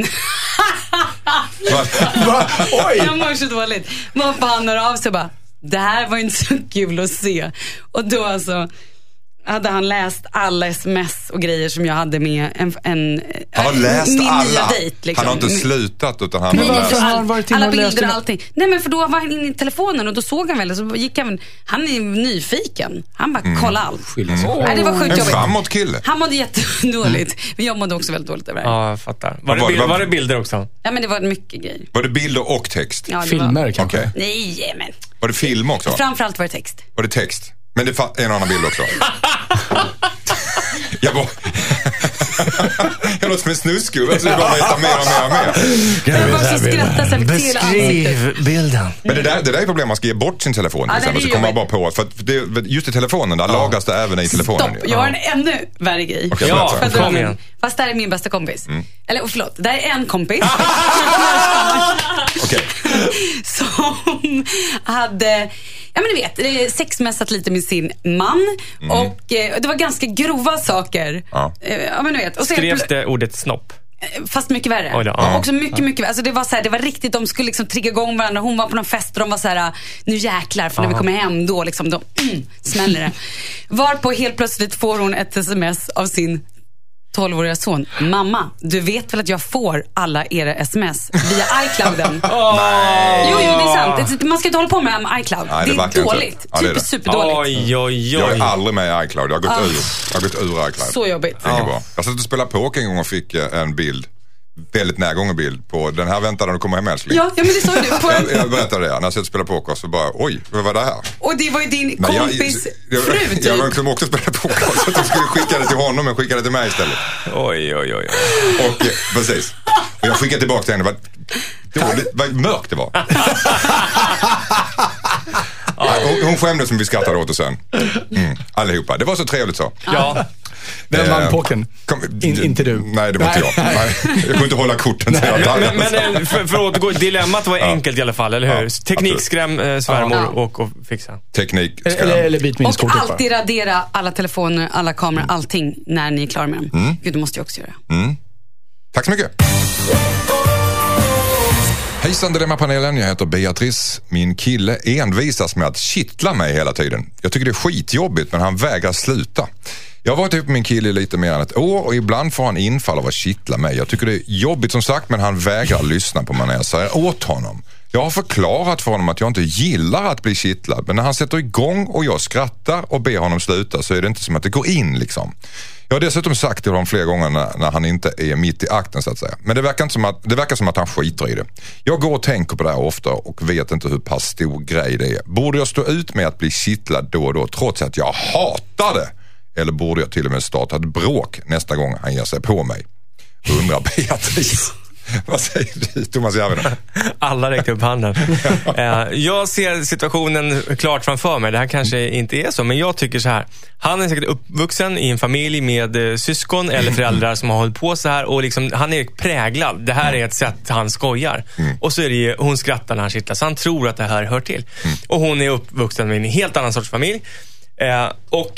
Va? Oj! Jag mår så dåligt. Varpå han hör av sig och bara, det här var inte så kul att se. Och då alltså hade han läst alla sms och grejer som jag hade med en, en Han har äh, läst min alla. nya dejt, liksom. Han har inte slutat utan han Men har varför läst. har han varit inne alla och läst bilder och den? allting. Nej, men för då var han inne i telefonen och då såg han väl och så gick han, han är nyfiken. Han bara kolla allt. Skilja sig. Nej, det var sjukt En jobbigt. framåt kille. Han mådde jättedåligt. Men jag mådde också väldigt dåligt över det här. Ja, jag fattar. Var det, Vad- bild, vad- var det bilder också? Ja, men det var mycket grejer. Var det bilder och text? Ja, det Filmer var... kanske? Okej. Nej, men. Var det film också? Framförallt var det text. Var det text? Men det fa- en annan bild också. Jag bara... jag låter som en snusgubbe så det bara veta mer och mer och mer. Jag bara så skrattade så jag fick till ansiktet. bilden. Men det där, det där är problem, man ska ge bort sin telefon till Ja, det är exempel. Så det kommer man bara jobbigt. på att, för att det, just i telefonen, där lagras det även i telefonen. Stopp, jag har en ännu värre grej. Okej, Ja, berätta. För att dra kom min- igen. Fast det här är min bästa kompis. Eller oh, förlåt, det här är en kompis. Okej. Som hade, ja men ni vet, eh, sexmässat lite med sin man. Och eh, det var ganska grova saker. Ja. Eh, ja men ni vet. Och så Skrevs det ordet snopp? Fast mycket värre. Oj då, ja. Också mycket, mycket värre. Alltså det var så här, det var riktigt, de skulle liksom trigga igång varandra. Hon var på någon fest och de var så här, nu jäklar, för när vi kommer hem då liksom, då mm, smäller det. Varpå helt plötsligt får hon ett sms av sin tolvåriga son: mamma, du vet väl att jag får alla era sms via iClouden? Oh. Jo, jo, det är sant. Man ska inte hålla på med iCloud. Nej, det, det är dåligt. Ja, det är Super, det. superdåligt. Oj, oj, oj. Jag är aldrig med i iCloud. Jag har gått, Ah. ur. Jag har gått ur iCloud. Så jobbigt. Det är bra. Jag satt och spelade poker en gång och fick en bild. Väldigt närgången bild på den här väntan när du kommer hem, älskling. Ja, ja, men det sa du. På jag, jag berättade det. När jag satt och spelade poker så bara, oj, vad var det här? Och det var ju din Men kompis jag, jag, fru jag, typ. jag var liksom också spelade poker så att jag skulle skicka det till honom men skicka det till mig istället. Oj, oj, oj. Och eh, precis. Och jag skickade tillbaka till henne. Vad, dåligt, vad mörkt det var. Ja, hon, hon skämdes som vi skrattade åt och sen. Mm, allihopa. Det var så trevligt så. Ja. Vem vann Eh, pokern? kom- In, inte du. Nej, det var inte jag. Nej, jag kunde inte hålla korten. Så jag Men, men eh, för, för att återgå, dilemmat var enkelt i alla fall, eller hur? Ja, Teknikskräm eh, svärmor Ja. och, och fixa. Teknik. Eller, eller, eller byt Och minneskortet bara. alltid radera alla telefoner, alla kameror, allting när ni är klara med dem. Mm. Gud, det måste jag också göra. Tack så mycket. Hejsan Dilemma-panelen, jag heter Beatrice. Min kille envisas med att kittla mig hela tiden. Jag tycker det är skitjobbigt men han vägrar sluta. Jag har varit ihop med min kille i lite mer än ett år och ibland får han infall av att kittla mig. Jag tycker det är jobbigt som sagt men han vägrar lyssna på mig när jag säger åt honom. Jag har förklarat för honom att jag inte gillar att bli kittlad men när han sätter igång och jag skrattar och ber honom sluta så är det inte som att det går in liksom. Jag har dessutom sagt till honom flera gånger när, när han inte är mitt i akten så att säga. Men det verkar, inte som att, det verkar som att han skiter i det. Jag går och tänker på det här ofta och vet inte hur pass stor grej det är. Borde jag stå ut med att bli kittlad då och då trots att jag hatar det? Eller borde jag till och med starta ett bråk nästa gång han ger sig på mig? Undrar Beatrice. Vad säger du, Thomas Järvinen? Alla räckte upp handen. Eh, jag ser situationen klart framför mig. Det här kanske inte är så, men jag tycker så här. Han är säkert uppvuxen i en familj med eh, syskon eller föräldrar som har hållit på så här. Och liksom, han är präglad. Det här är ett sätt han skojar. Mm. Och så är det ju, hon skrattar när han kittlar. Så han tror att det här hör till. Mm. Och hon är uppvuxen med en helt annan sorts familj. Eh, och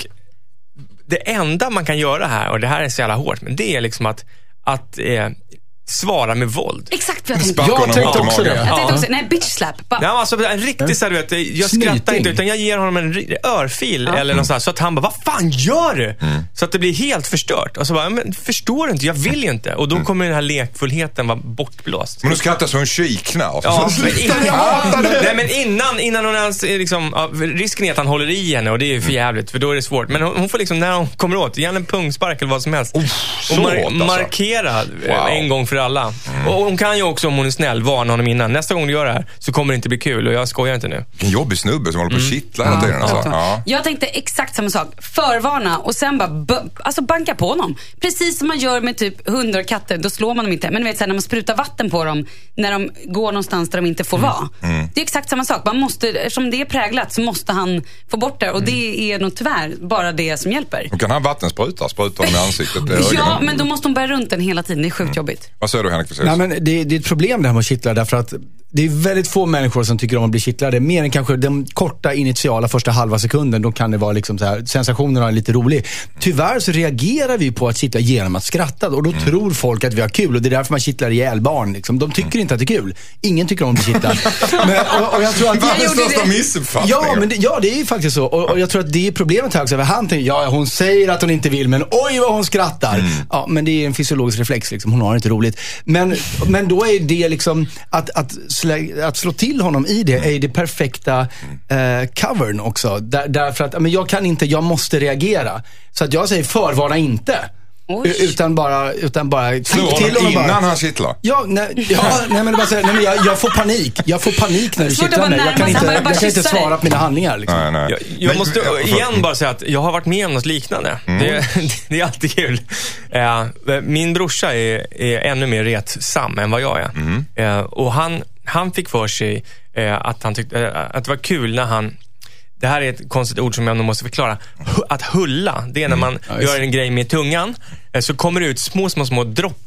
det enda man kan göra här, och det här är så jävla hårt, men det är liksom att, att eh, svara med våld. Exakt vad jag tänkte. Jag tänkte också det. Jag tänkte också, nej, bitch slap. Bara. Ja, alltså en riktig så här, du vet, jag Snyting. skrattar inte utan jag ger honom en ri- örfil Ja. eller något sånt, så att han bara, vad fan gör du? Mm. Så att det blir helt förstört. Och så bara, men förstår du inte, jag vill inte. Och då mm. kommer den här lekfullheten vara bortblåst. Men du skrattar så hon kiknar. Ja, men innan, nej, men innan, innan hon ens är liksom, ja, risken är att han håller i henne och det är ju för jävligt, för då är det svårt. Men hon, hon får liksom, när hon kommer åt, gärna en pungspark eller vad som helst. Oh, och mar- alltså. markera Wow. en gång för alla. Mm. Och hon kan ju också, om hon är snäll, varna honom innan. Nästa gång du gör det här så kommer det inte bli kul, och jag skojar inte nu. En jobbig snubbe som håller på att kittla hela tiden. Alltså. Ja. Jag tänkte exakt samma sak. Förvarna och sen bara b- alltså banka på dem. Precis som man gör med typ hundar och katter. Då slår man dem inte. Men du vet, så här, när man sprutar vatten på dem när de går någonstans där de inte får vara. Mm. Det är exakt samma sak. Man måste, eftersom det är präglat så måste han få bort det. Och det är nog tyvärr bara det som hjälper. Hon kan ha vattenspruta, spruta dem i ansiktet. Det är Ja, ögonen. men då måste hon bära runt den hela tiden. Det är sjukt jobbigt. Vad säger du, Henrik? Precis? Nej, men det, det är ett problem det här med att kittla, därför att det är väldigt få människor som tycker om att bli kittlade. Mer än kanske den korta initiala första halva sekunden. Då kan det vara liksom så här, sensationerna är lite rolig. Tyvärr så reagerar vi på att kittla genom att skratta. Och då mm. tror folk att vi har kul. Och det är därför man kittlar ihjäl barn. Liksom. De tycker mm. inte att det är kul. Ingen tycker om att bli kittlad. Men, och, och jag tror att Världens största missuppfattning. Ja, men det, ja, det är ju faktiskt så. Och, och jag tror att det är problemet här också. För han tänker, ja, hon säger att hon inte vill, men oj vad hon skrattar. Mm. Ja, men det är en fysiologisk reflex. Liksom. Hon har inte roligt. Men, men då är det liksom att, att, slä, att slå till honom i det är det perfekta eh, covern också. Där, därför att men jag kan inte, jag måste reagera. Så att jag säger förvarna inte. Oj. Utan bara, utan bara slå honom innan bara, han kittlar. Ja, nej, ja, nej men bara säga, nej men jag, jag får panik. Jag får panik när du kittlar mig. Jag kan inte, jag kan inte svara på mina handlingar liksom. Nej, nej. Jag, jag men, måste jag, igen bara säga att jag har varit med om något liknande. Mm. Det, det är alltid kul. Eh, min brorsa är, är ännu mer retsam än vad jag är. Mm. Eh, och han, han fick för sig eh, att han tyckte eh, att det var kul när han, det här är ett konstigt ord som jag nog måste förklara. Att hulla, det är när man mm. ja, gör en grej med tungan, så kommer det ut små, små, små droppar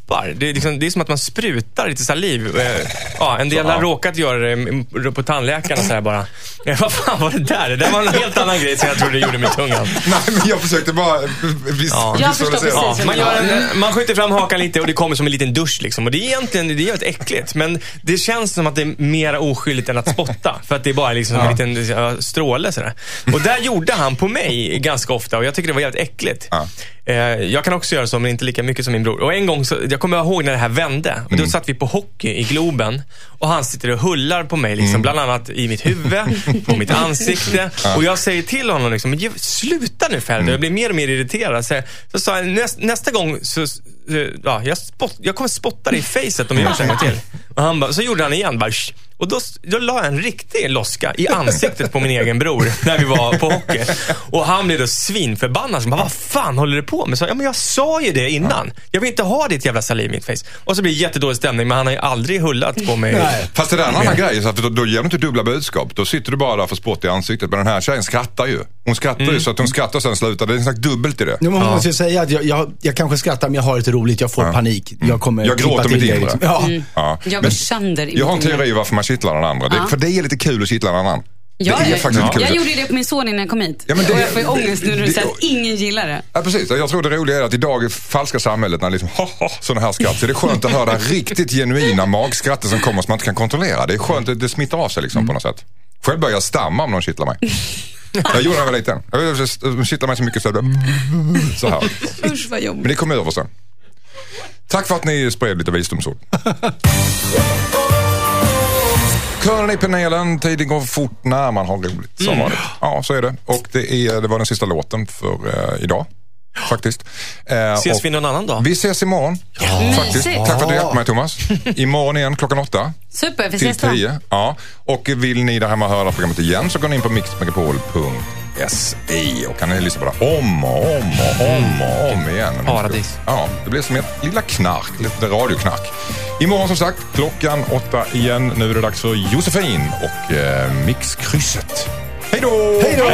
droppar. Det är, liksom, det är som att man sprutar lite saliv. Ja, en del så, har ja. råkat göra det på tandläkarna så här bara. Vad fan var det där? Det var en helt annan grej som jag trodde det gjorde med tungan. Nej, men jag försökte bara vis- ja. Jag förstår precis. Ja, man, gör en, man skjuter fram hakan lite och det kommer som en liten dusch liksom. Och det är egentligen det är helt äckligt. Men det känns som att det är mer oskyldigt än att spotta. För att det är bara liksom ja. en liten uh, stråle sådär. Och där gjorde han på mig ganska ofta. Och jag tycker det var jävligt äckligt. Ja. Uh, jag kan också göra så, men inte lika mycket som min bror. Och en gång, så, jag kommer ihåg när det här vände. Och då mm. satt vi på hockey i Globen. Och han sitter och hullar på mig liksom, mm. bland annat i mitt huvud, på mitt ansikte. Ja. Och jag säger till honom liksom, men sluta nu Färd. Mm. Jag blir mer och mer irriterad. Så, så sa jag, näst, nästa gång så, ja, jag, spott, jag kommer spotta dig i facet om jag gör så en gång till. Och han bara, så gjorde han igen bara, och då, då la jag en riktig loska i ansiktet på min egen bror när vi var på hockey. Och han blev då svinförbannad. Så bara, vad fan håller du på med? Så, ja, men jag sa ju det innan. Jag vill inte ha ditt jävla saliv i mitt face. Och så blir det jättedålig stämning, men han har ju aldrig hullat på mig. Nej. Fast det där är en annan grej. Så att då, då ger du inte dubbla budskap. Då sitter du bara där för spott i ansiktet. Men den här tjejen skrattar ju. Hon skrattar mm. ju så att hon skrattar och sen slutar. Det är en slags dubbelt i det. Jo, men man måste ju säga att jag, jag, jag kanske skrattar, men jag har lite roligt. Jag får ja. panik. Jag kommer jag gråter mitt inre. Liksom. Ja. Mm. Ja. Jag går sönder i Jag har en teori varför man kittlar den andra. Det, ja. För det är lite kul att kittla den andra. Ja, det är faktiskt ja. kul. Jag gjorde det på min son innan jag kom hit. Ja, men det, och jag får ju ångest nu när du säger att ingen gillar det. Ja, precis. Jag tror det roliga är att idag i falska samhället när liksom ha, ha, sådana här skratt, så det är skönt att höra riktigt genuina magskrattar som kommer som man inte kan kontrollera. Det är skönt att det smittar av sig liksom, mm. på något sätt. Själv börjar jag stamma om någon kittlar mig. Jag gjorde det väl lite. Jag kittlar mig så mycket så här. Så här. Usch, vad jobbigt. Men det kommer över sen. Tack för att ni spred lite visdomsord. Kören i panelen, tiden går fort när man har roligt. Som mm. Ja, så är det. Och det, är, det var den sista låten för uh, idag. Faktiskt. Uh, ses vi någon annan dag? Vi ses imorgon. Ja. Faktiskt. Ja. Tack för att du hjälpte mig, Thomas. Imorgon igen klockan åtta. Super, vi till ses då. tio. Ja. Och vill ni där hemma höra programmet igen så går ni in på mix megapol punkt se och kan ni lyssna på det om och om och om och om igen. Paradis. Ja, det blir som ett lilla knark, lite radioknark. Imorgon som sagt, klockan åtta igen. Nu är det dags för Josefin och eh, Mixkrysset. Hej då! Hej då!